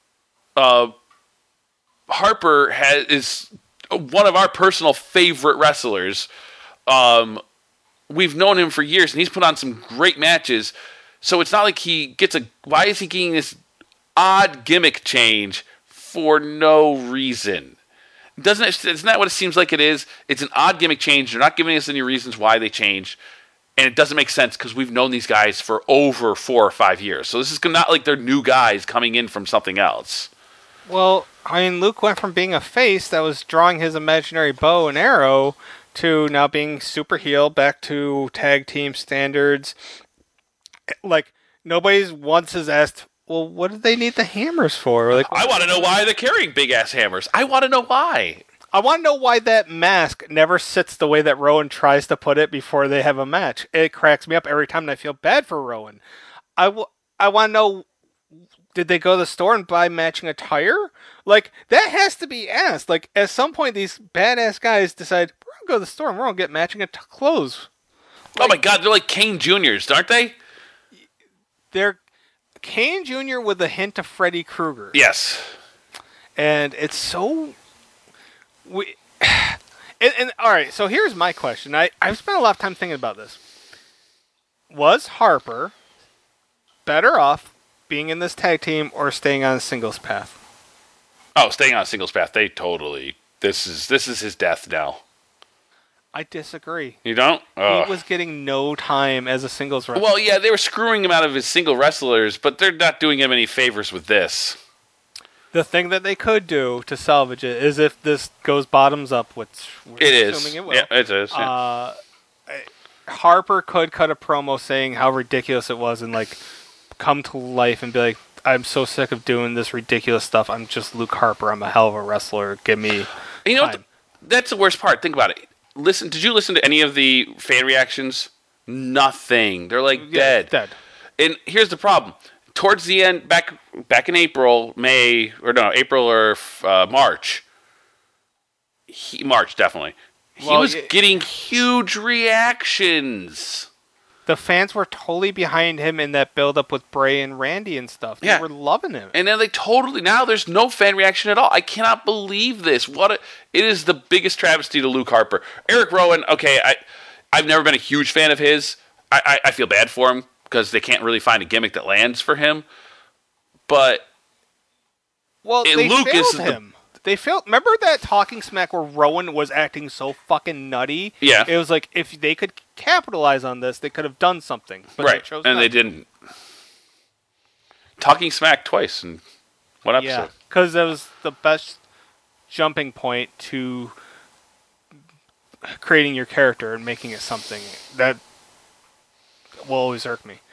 Harper is one of our personal favorite wrestlers. We've known him for years, and he's put on some great matches. So it's not like he gets a. Why is he getting this odd gimmick change for no reason? Isn't that what it seems like it is? It's an odd gimmick change. They're not giving us any reasons why they changed. And it doesn't make sense because we've known these guys for over 4 or 5 years. So this is not like they're new guys coming in from something else. Well, I mean, Luke went from being a face that was drawing his imaginary bow and arrow to now being super heel, back to tag team standards. Like, nobody once has asked, well, what did they need the hammers for? Like, I want to know why they're carrying big-ass hammers. I want to know why. I want to know why that mask never sits the way that Rowan tries to put it before they have a match. It cracks me up every time, and I feel bad for Rowan. I want to know, did they go to the store and buy matching attire? Like, that has to be asked. Like, at some point, these badass guys decide, we're going to go to the store and we're going to get matching clothes. Like, oh my God, they're like Kane Juniors, aren't they? They're Kane Jr. with a hint of Freddy Krueger. Yes. And it's so... And all right, so here's my question. I've spent a lot of time thinking about this. Was Harper better off being in this tag team or staying on a singles path? Oh, staying on a singles path. They totally... This is his death now. I disagree. You don't? He was getting no time as a singles wrestler. Well, yeah, they were screwing him out of his single wrestlers, but they're not doing him any favors with this. The thing that they could do to salvage it is if this goes bottoms up, which we're assuming it will. Yeah, it is. Yeah. Harper could cut a promo saying how ridiculous it was and like come to life and be like, I'm so sick of doing this ridiculous stuff. I'm just Luke Harper. I'm a hell of a wrestler. Give me you know what that's the worst part. Think about it. Did you listen to any of the fan reactions? Nothing. They're like dead. And here's the problem. Towards the end, back in April, or March. March, definitely. He was getting huge reactions. The fans were totally behind him in that build-up with Bray and Randy and stuff. They were loving him. And then now there's no fan reaction at all. I cannot believe this. It is the biggest travesty to Luke Harper. Eric Rowan, okay, I've never been a huge fan of his. I feel bad for him because they can't really find a gimmick that lands for him. But they failed him. They failed. Remember that Talking Smack where Rowan was acting so fucking nutty? Yeah. It was like, if they could capitalize on this, they could have done something. But right. They chose and not they to. didn't. Talking Smack twice in one episode. Yeah, because that was the best jumping point to creating your character and making it something that will always irk me.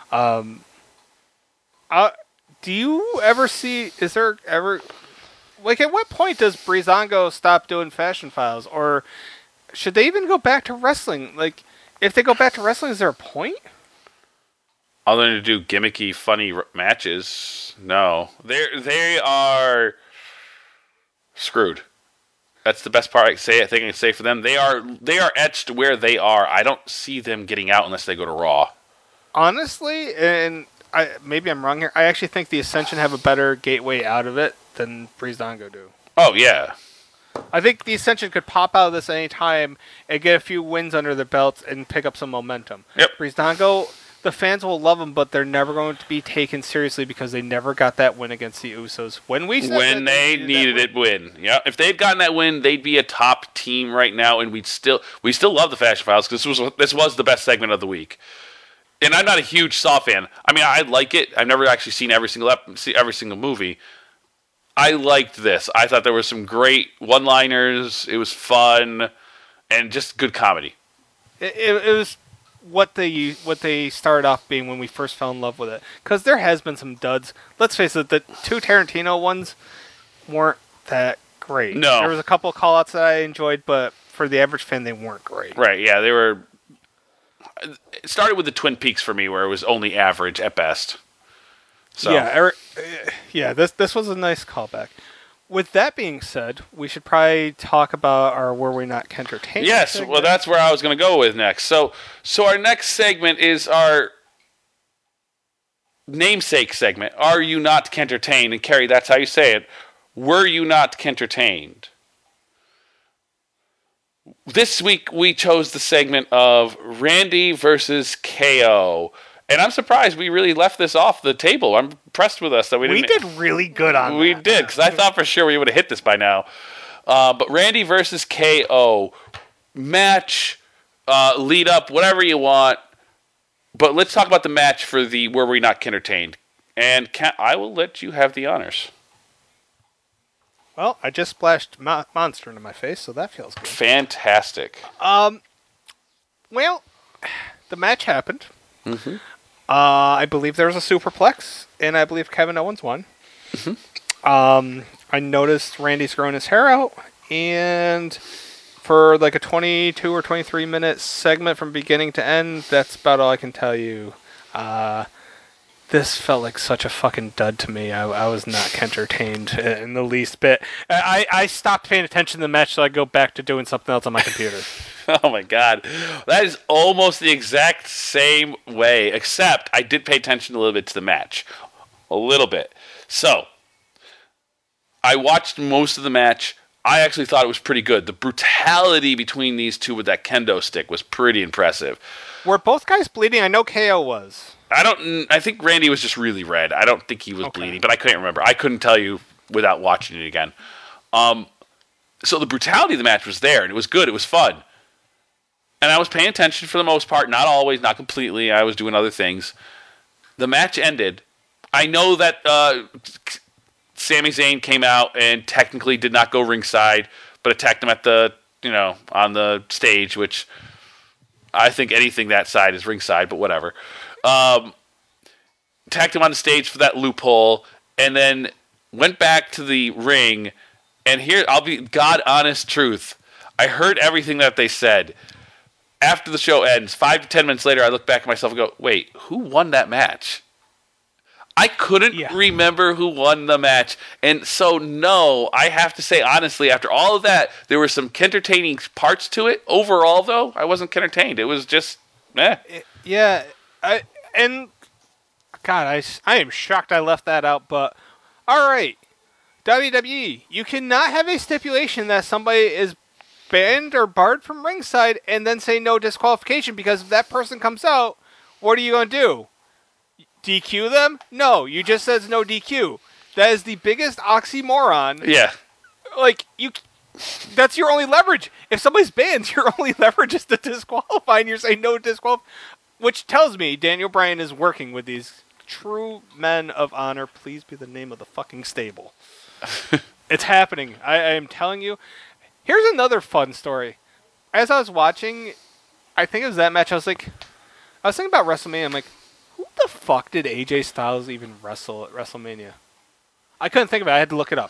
Do you ever see... Is there ever... Like, at what point does Breezango stop doing Fashion Files? Or should they even go back to wrestling? Like, if they go back to wrestling, is there a point? Other than to do gimmicky, funny matches, no. They are screwed. That's the best part I think I can say for them. They are etched where they are. I don't see them getting out unless they go to Raw. Honestly, and maybe I'm wrong here, I actually think the Ascension have a better gateway out of it than Breezango do. Oh, yeah. I think the Ascension could pop out of this any time and get a few wins under their belts and pick up some momentum. Yep. Breezango, the fans will love them, but they're never going to be taken seriously because they never got that win against the Usos. When they needed it win. Yeah. If they'd gotten that win, they'd be a top team right now, and we still love the Fashion Files because this was the best segment of the week. And I'm not a huge Saw fan. I mean, I like it. I've never actually seen every single movie. I liked this. I thought there were some great one-liners. It was fun, and just good comedy. It was what they started off being when we first fell in love with it. Because there has been some duds. Let's face it, the two Tarantino ones weren't that great. No. There was a couple of call-outs that I enjoyed, but for the average fan, they weren't great. Right, yeah, they were... It started with the Twin Peaks for me, where it was only average at best. So. Yeah, this was a nice callback. With that being said, we should probably talk about our Were We Not Kentertained? Yes, segment. well, that's where I was going to go with next. So our next segment is our namesake segment. Are you not Kentertained? And Carrie, that's how you say it. Were you not Kentertained? This week we chose the segment of Randy versus KO. And I'm surprised we really left this off the table. I'm impressed with us that we didn't. We did really good on We that. did, because I thought for sure we would have hit this by now. But Randy versus KO. Match, lead up, whatever you want. But let's talk about the match for the Were We Not Entertained. And I will let you have the honors. Well, I just splashed Monster into my face, so that feels good. Fantastic. Well, the match happened. Mm-hmm. I believe there was a superplex, and I believe Kevin Owens won. Mm-hmm. I noticed Randy's growing his hair out, and for like a 22 or 23 minute segment from beginning to end, that's about all I can tell you. This felt like such a fucking dud to me. I was not entertained in the least bit. I stopped paying attention to the match, so I go back to doing something else on my computer. Oh my God. That is almost the exact same way, except I did pay attention a little bit to the match. A little bit. So, I watched most of the match. I actually thought it was pretty good. The brutality between these two with that kendo stick was pretty impressive. Were both guys bleeding? I know KO was. I think Randy was just really red. I don't think he was bleeding, but I couldn't remember. I couldn't tell you without watching it again. So the brutality of the match was there, and it was good. It was fun. And I was paying attention for the most part. Not always, not completely. I was doing other things. The match ended. I know that Sami Zayn came out and technically did not go ringside, but attacked him at on the stage, which I think anything that side is ringside, but whatever. Attacked him on the stage for that loophole, and then went back to the ring. And here, I'll be God honest truth. I heard everything that they said. After the show ends, 5 to 10 minutes later, I look back at myself and go, wait, who won that match? I couldn't remember who won the match. And so, no, I have to say, honestly, after all of that, there were some entertaining parts to it. Overall, though, I wasn't entertained. It was just, Yeah, I am shocked I left that out, but all right. WWE, you cannot have a stipulation that somebody is banned or barred from ringside and then say no disqualification, because if that person comes out, what are you going to do? DQ them? No, you just says no DQ. That is the biggest oxymoron. Yeah. Like, that's your only leverage. If somebody's banned, your only leverage is to disqualify, and you're saying no disqualify, which tells me Daniel Bryan is working with these true men of honor. Please be the name of the fucking stable. It's happening. I am telling you. Here's another fun story. As I was watching, I think it was that match, I was thinking about WrestleMania. I'm like, who the fuck did AJ Styles even wrestle at WrestleMania? I couldn't think of it. I had to look it up.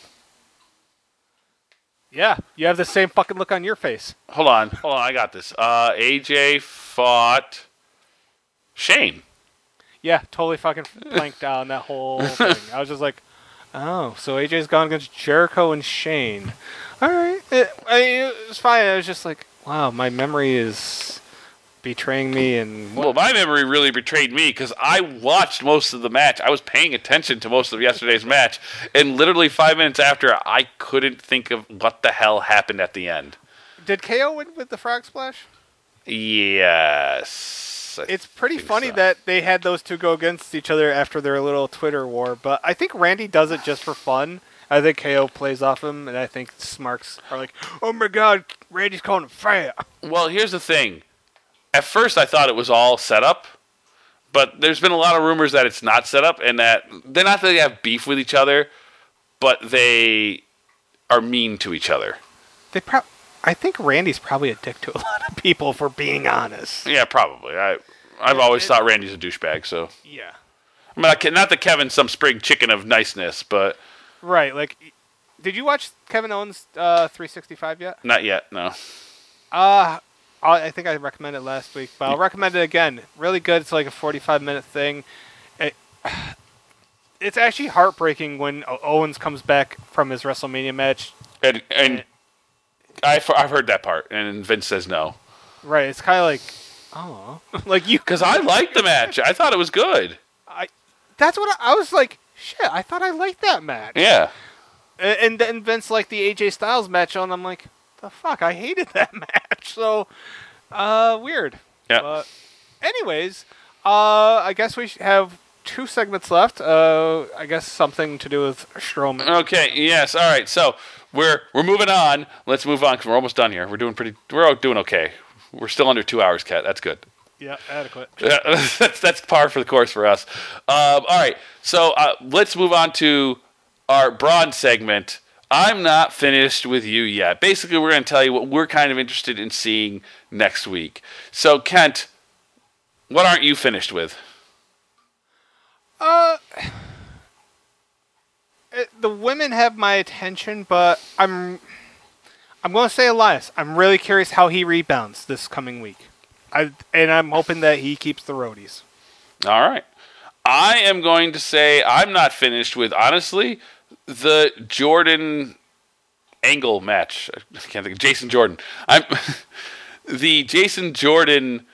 Yeah, you have the same fucking look on your face. Hold on, I got this. AJ fought Shane. Yeah, totally fucking blanked down that whole thing. I was just like, oh, so AJ's gone against Jericho and Shane. All right. It was fine. I was just like, wow, my memory is betraying me. Well, my memory really betrayed me because I watched most of the match. I was paying attention to most of yesterday's match. And literally 5 minutes after, I couldn't think of what the hell happened at the end. Did KO win with the frog splash? Yes. It's pretty funny that they had those two go against each other after their little Twitter war. But I think Randy does it just for fun. I think KO plays off him, and I think Smarks are like, oh my God, Randy's calling him fat. Well, here's the thing. At first, I thought it was all set up, but there's been a lot of rumors that it's not set up, and that they're not that they have beef with each other, but they are mean to each other. I think Randy's probably a dick to a lot of people, for being honest. Yeah, probably. I've always thought Randy's a douchebag, so. Yeah. I mean, not that Kevin's some spring chicken of niceness, but. Right, like, did you watch Kevin Owens 365 yet? Not yet, no. I think I recommended it last week, but I'll recommend it again. Really good. It's like a 45-minute thing. It's actually heartbreaking when Owens comes back from his WrestleMania match. And I've heard that part, and Vince says no. Right, it's kind of like, oh, like you. Because I liked the match. I thought it was good. That's what I was like. Shit, I thought I liked that match. Yeah. And then Vince liked the AJ Styles match, and I'm like, the fuck, I hated that match. So, weird. Yeah. But anyways, I guess we have 2 segments left. I guess something to do with Strowman. Okay. Yes. All right. So we're moving on. Let's move on because we're almost done here. We're doing okay. We're still under 2 hours, Kat. That's good. Yeah, adequate. Yeah, that's par for the course for us. All right. So let's move on to our Braun segment. I'm not finished with you yet. Basically, we're going to tell you what we're kind of interested in seeing next week. So, Kent, what aren't you finished with? The women have my attention, but I'm going to say Elias. I'm really curious how he rebounds this coming week. I'm hoping that he keeps the roadies. All right. I am going to say I'm not finished with, honestly, the Jordan Angle match. I can't think of Jason Jordan. The Jason Jordan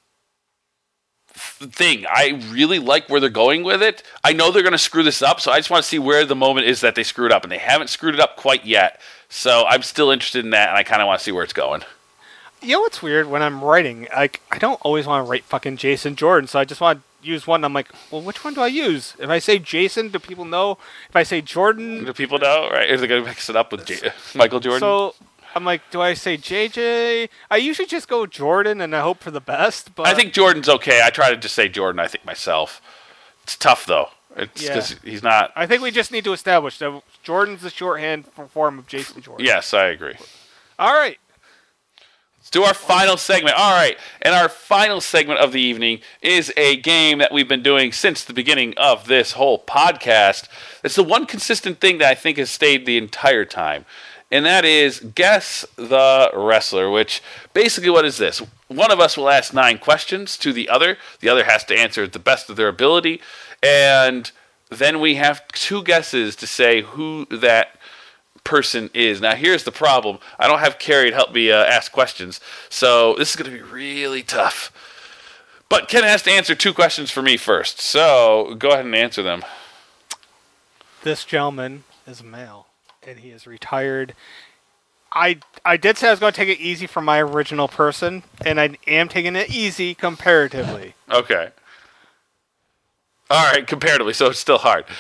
thing. I really like where they're going with it. I know they're going to screw this up, so I just want to see where the moment is that they screwed up, and they haven't screwed it up quite yet. So I'm still interested in that, and I kind of want to see where it's going. You know what's weird? When I'm writing, I don't always want to write fucking Jason Jordan, so I just want to use one. I'm like, well, which one do I use? If I say Jason, do people know? If I say Jordan... Do people know, right? Is they going to mix it up with Michael Jordan? So I'm like, do I say JJ? I usually just go Jordan, and I hope for the best. But I think Jordan's okay. I try to just say Jordan, I think, myself. It's tough, though. It's because he's not... I think we just need to establish that Jordan's the shorthand form of Jason Jordan. Yes, I agree. All right. Let's do our final segment. All right. And our final segment of the evening is a game that we've been doing since the beginning of this whole podcast. It's the one consistent thing that I think has stayed the entire time. And that is Guess the Wrestler, which basically what is this? One of us will ask 9 questions to the other. The other has to answer at the best of their ability. And then we have 2 guesses to say who that person is. Now, here's the problem. I don't have Carrie to help me ask questions, so this is going to be really tough. But Ken has to answer 2 questions for me first, so go ahead and answer them. This gentleman is a male, and he is retired. I did say I was going to take it easy for my original person, and I am taking it easy comparatively. Okay. All right, comparatively, so it's still hard.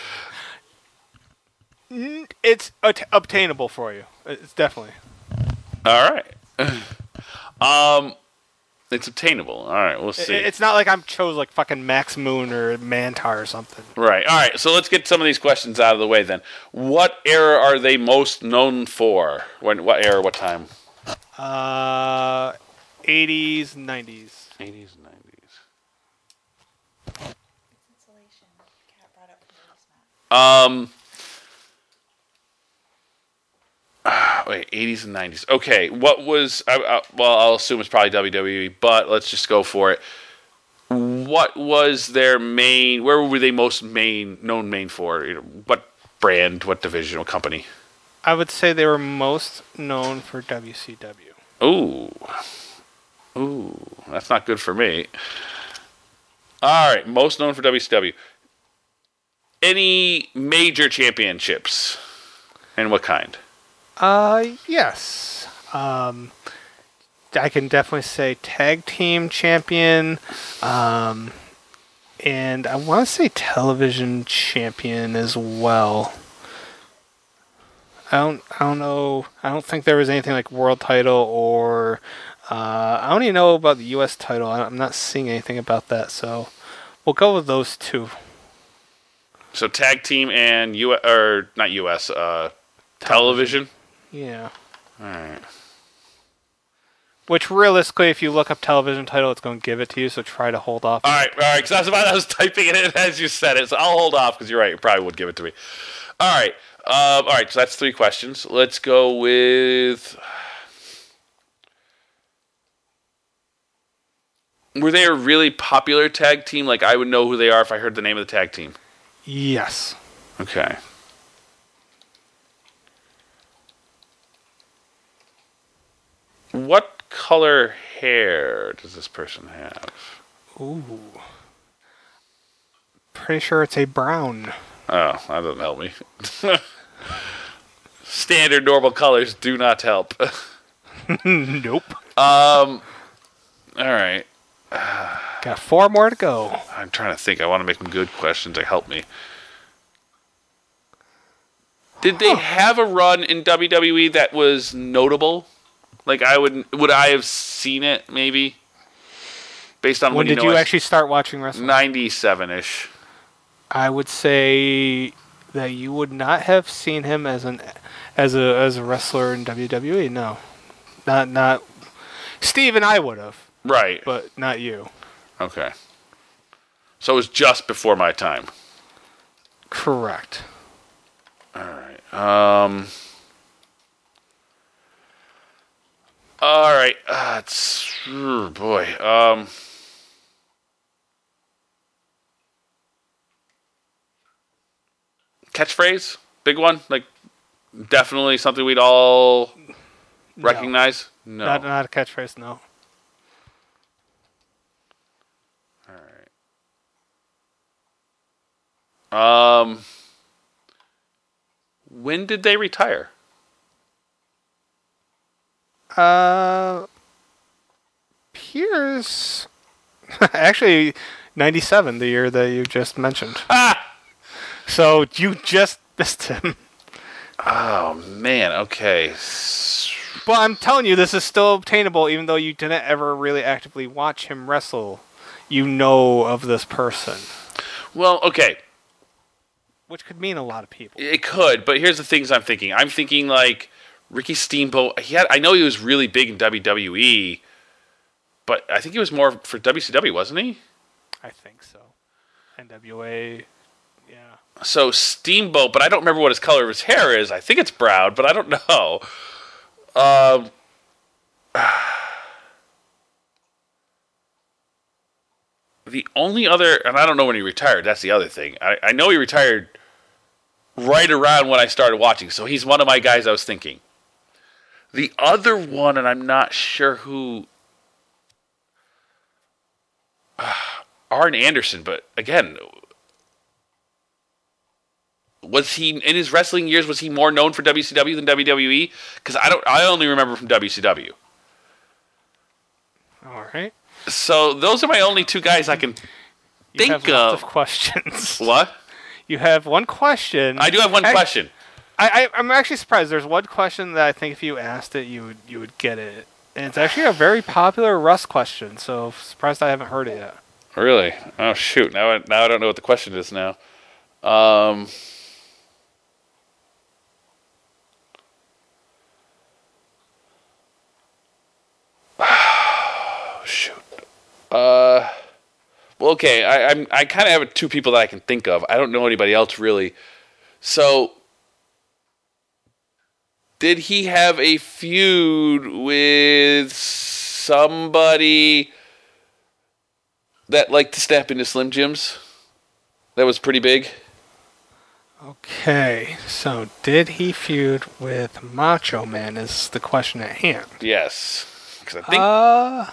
It's obtainable for you. It's definitely. All right. It's obtainable. All right, we'll see. It's not like I'm chose like fucking Max Moon or Mantar or something. Right. All right, so let's get some of these questions out of the way then. What era are they most known for? What era, what time? 80s, 90s. 80s and 90s. Insulation. Cat brought up the basement. Wait, 80s and 90s. Okay, what was... well, I'll assume it's probably WWE, but let's just go for it. What was their main... Where were they most known for? What brand, what division, what company? I would say they were most known for WCW. Ooh, that's not good for me. All right, most known for WCW. Any major championships? And what kind? Yes. I can definitely say tag team champion, and I want to say television champion as well. I don't know. I don't think there was anything like world title or I don't even know about the U.S. title. I'm not seeing anything about that, so we'll go with those 2. So tag team and not U.S. Television. Yeah. All right. Which realistically, if you look up television title, it's going to give it to you. So try to hold off. All right. Because I was typing it in as you said it, so I'll hold off because you're right. It probably would give it to me. All right. All right. So that's 3 questions. Let's go with. Were they a really popular tag team? Like I would know who they are if I heard the name of the tag team. Yes. Okay. What color hair does this person have? Ooh. Pretty sure it's a brown. Oh, that doesn't help me. Standard normal colors do not help. Nope. All right. Got 4 more to go. I'm trying to think. I want to make them good questions to help me. Did they have a run in WWE that was notable? Like would I have seen it maybe? Based on When did you actually start watching wrestling? 97-ish. I would say that you would not have seen him as a wrestler in WWE. No, not. Steve and I would have, Right. but not you. Okay. So it was just before my time. Correct. All right. All right. Boy. Catchphrase, big one. Like, definitely something we'd all recognize. No. Not a catchphrase. No. All right. When did they retire? Pierce. Actually, 97, the year that you just mentioned. Ah! So you just missed him. Oh, man. Okay. But I'm telling you, this is still obtainable, even though you didn't ever really actively watch him wrestle. You know of this person. Well, okay. Which could mean a lot of people. It could, but here's the things I'm thinking. I'm thinking like Ricky Steamboat. I know he was really big in WWE, but I think he was more for WCW, wasn't he? I think so. NWA, yeah. So Steamboat, but I don't remember what his color of his hair is. I think it's brown, but I don't know. The only other, and I don't know when he retired. That's the other thing. I know he retired right around when I started watching, so he's one of my guys I was thinking. The other one, and I'm not sure who, Arn Anderson, but again, was he in his wrestling years? Was he more known for WCW than WWE? Because I only remember from WCW. All right. So those are my only two guys I can You think have lots of. of questions. What? You have one question. I do have one question. I'm actually surprised. There's one question that I think if you asked it, you would get it. And it's actually a very popular Russ question, so surprised I haven't heard it yet. Really? Oh shoot! Now I don't know what the question is now. Shoot. Well, okay. I kind of have two people that I can think of. I don't know anybody else really. So, did he have a feud with somebody that liked to step into Slim Jims? That was pretty big. Okay, so did he feud with Macho Man is the question at hand. Yes. Because I think...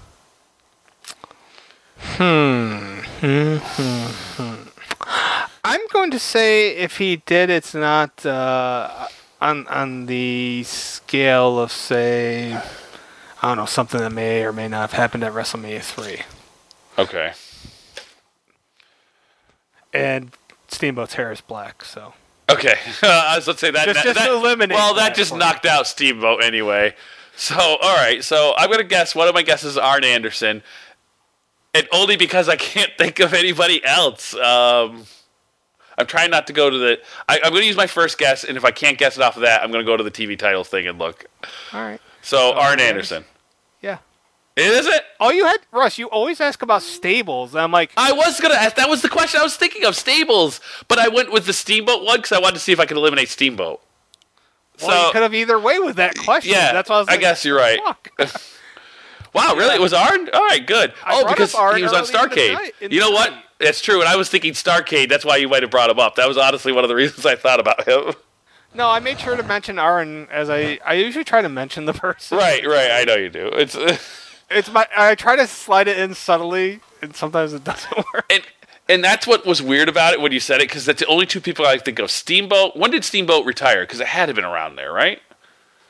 I'm going to say if he did, it's not on the scale of, say, I don't know, something that may or may not have happened at WrestleMania 3. Okay. And Steamboat's hair is black, so. Okay. I was going to say that. Just to eliminate. Well, that just knocked out Steamboat anyway. So, all right. So, I'm going to guess. One of my guesses is Arn Anderson. And only because I can't think of anybody else. I'm trying not to go to the... I'm going to use my first guess, and if I can't guess it off of that, I'm going to go to the TV titles thing and look. All right. So Arn Anderson. Yeah. Is it? Oh, you had... Russ, you always ask about stables. And I'm like... I was going to ask. That was the question I was thinking of, stables. But I went with the Steamboat one because I wanted to see if I could eliminate Steamboat. Well, you could have either way with that question. Yeah, that's why I was like, guess you're right. Wow, really? It was Arn? All right, good. Because he was on Starrcade. You know what? It's true. And I was thinking Starrcade. That's why you might have brought him up. That was honestly one of the reasons I thought about him. No, I made sure to mention Arn as I usually try to mention the person. Right. I know you do. I try to slide it in subtly, and sometimes it doesn't work. And that's what was weird about it when you said it, because that's the only two people I think of. Steamboat. When did Steamboat retire? Because it had to have been around there, right?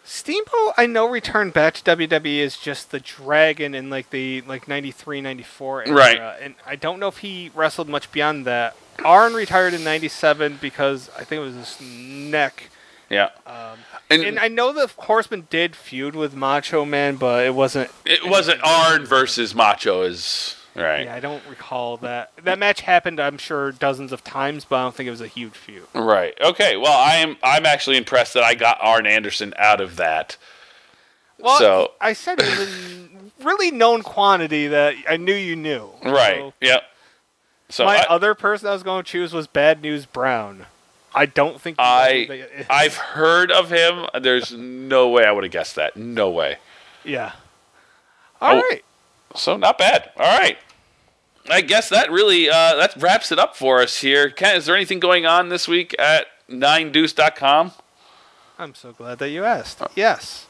Steamboat, I know, returned back to WWE as just the Dragon in the 93, 94 era. Right. And I don't know if he wrestled much beyond that. Arn retired in 97 because I think it was his neck. Yeah. And I know the Horseman did feud with Macho Man, but it wasn't... It wasn't Arn versus Macho is... Right. Yeah, I don't recall that. That match happened, I'm sure, dozens of times, but I don't think it was a huge feud. Right. Okay. Well, I'm actually impressed that I got Arn Anderson out of that. Well, so I said it was a really known quantity that I knew you knew. right. So Yep. So my other person I was going to choose was Bad News Brown. I don't think I've heard of him. There's no way I would have guessed that. No way. Yeah. All right. So not bad. All right. I guess that really that wraps it up for us here. Ken, is there anything going on this week at 9deuce.com? I'm so glad that you asked. Yes.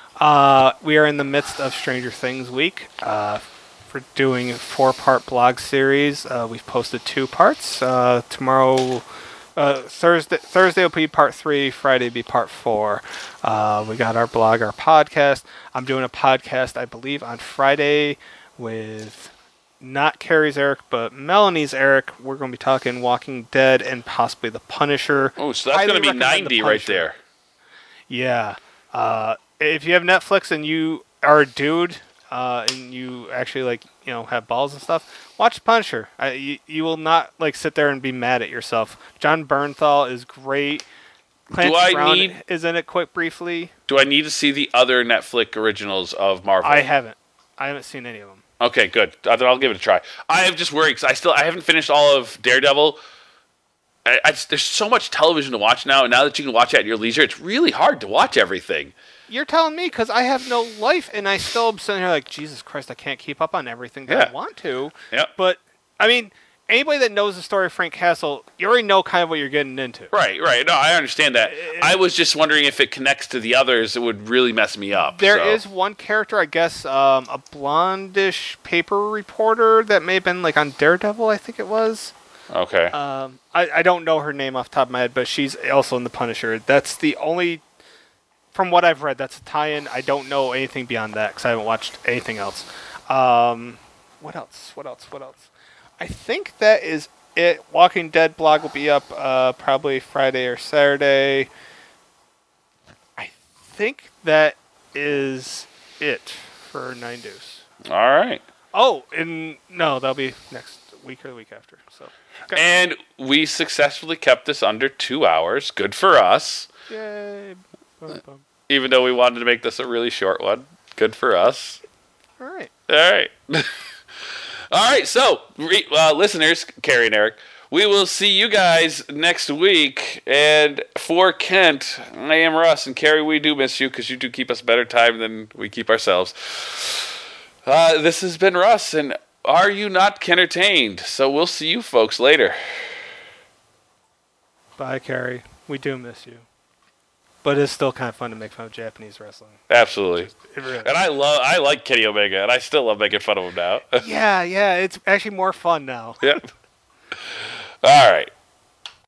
We are in the midst of Stranger Things week. For doing a 4-part blog series. We've posted 2 parts. Tomorrow, Thursday will be part 3. Friday will be part 4. We got our blog, our podcast. I'm doing a podcast, I believe, on Friday with not Carrie's Eric, but Melanie's Eric. We're going to be talking Walking Dead and possibly The Punisher. Oh, so that's going to be 90 right there. Yeah. If you have Netflix and you are a dude and you actually have balls and stuff, watch Punisher. You will not sit there and be mad at yourself. John Bernthal is great. Clancy Brown is in it quite briefly. Do I need to see the other Netflix originals of Marvel? I haven't seen any of them. Okay, good. I'll give it a try. I am just worried because I haven't finished all of Daredevil. There's so much television to watch now, and now that you can watch it at your leisure, it's really hard to watch everything. You're telling me because I have no life, and I still am sitting here like, Jesus Christ, I can't keep up on everything that I want to. Yep. But, I mean, anybody that knows the story of Frank Castle, you already know kind of what you're getting into. Right. No, I understand that. I was just wondering if it connects to the others, it would really mess me up. There is one character, I guess, a blondish paper reporter that may have been on Daredevil, I think it was. Okay. I don't know her name off the top of my head, but she's also in The Punisher. That's the only, from what I've read, that's a tie-in. I don't know anything beyond that because I haven't watched anything else. What else? I think that is it. Walking Dead blog will be up probably Friday or Saturday. I think that is it for 9 Deuce. All right. Oh, and no, that'll be next week or the week after. So. Okay. And we successfully kept this under 2 hours. Good for us. Yay. Even though we wanted to make this a really short one. Good for us. All right. All right, so, listeners, Carrie and Eric, we will see you guys next week. And for Kent, I am Russ. And Carrie, we do miss you because you do keep us better time than we keep ourselves. This has been Russ, and are you not entertained? So we'll see you folks later. Bye, Carrie. We do miss you. But it's still kind of fun to make fun of Japanese wrestling. Absolutely. It really and I like Kenny Omega, and I still love making fun of him now. Yeah, it's actually more fun now. Yep. All right.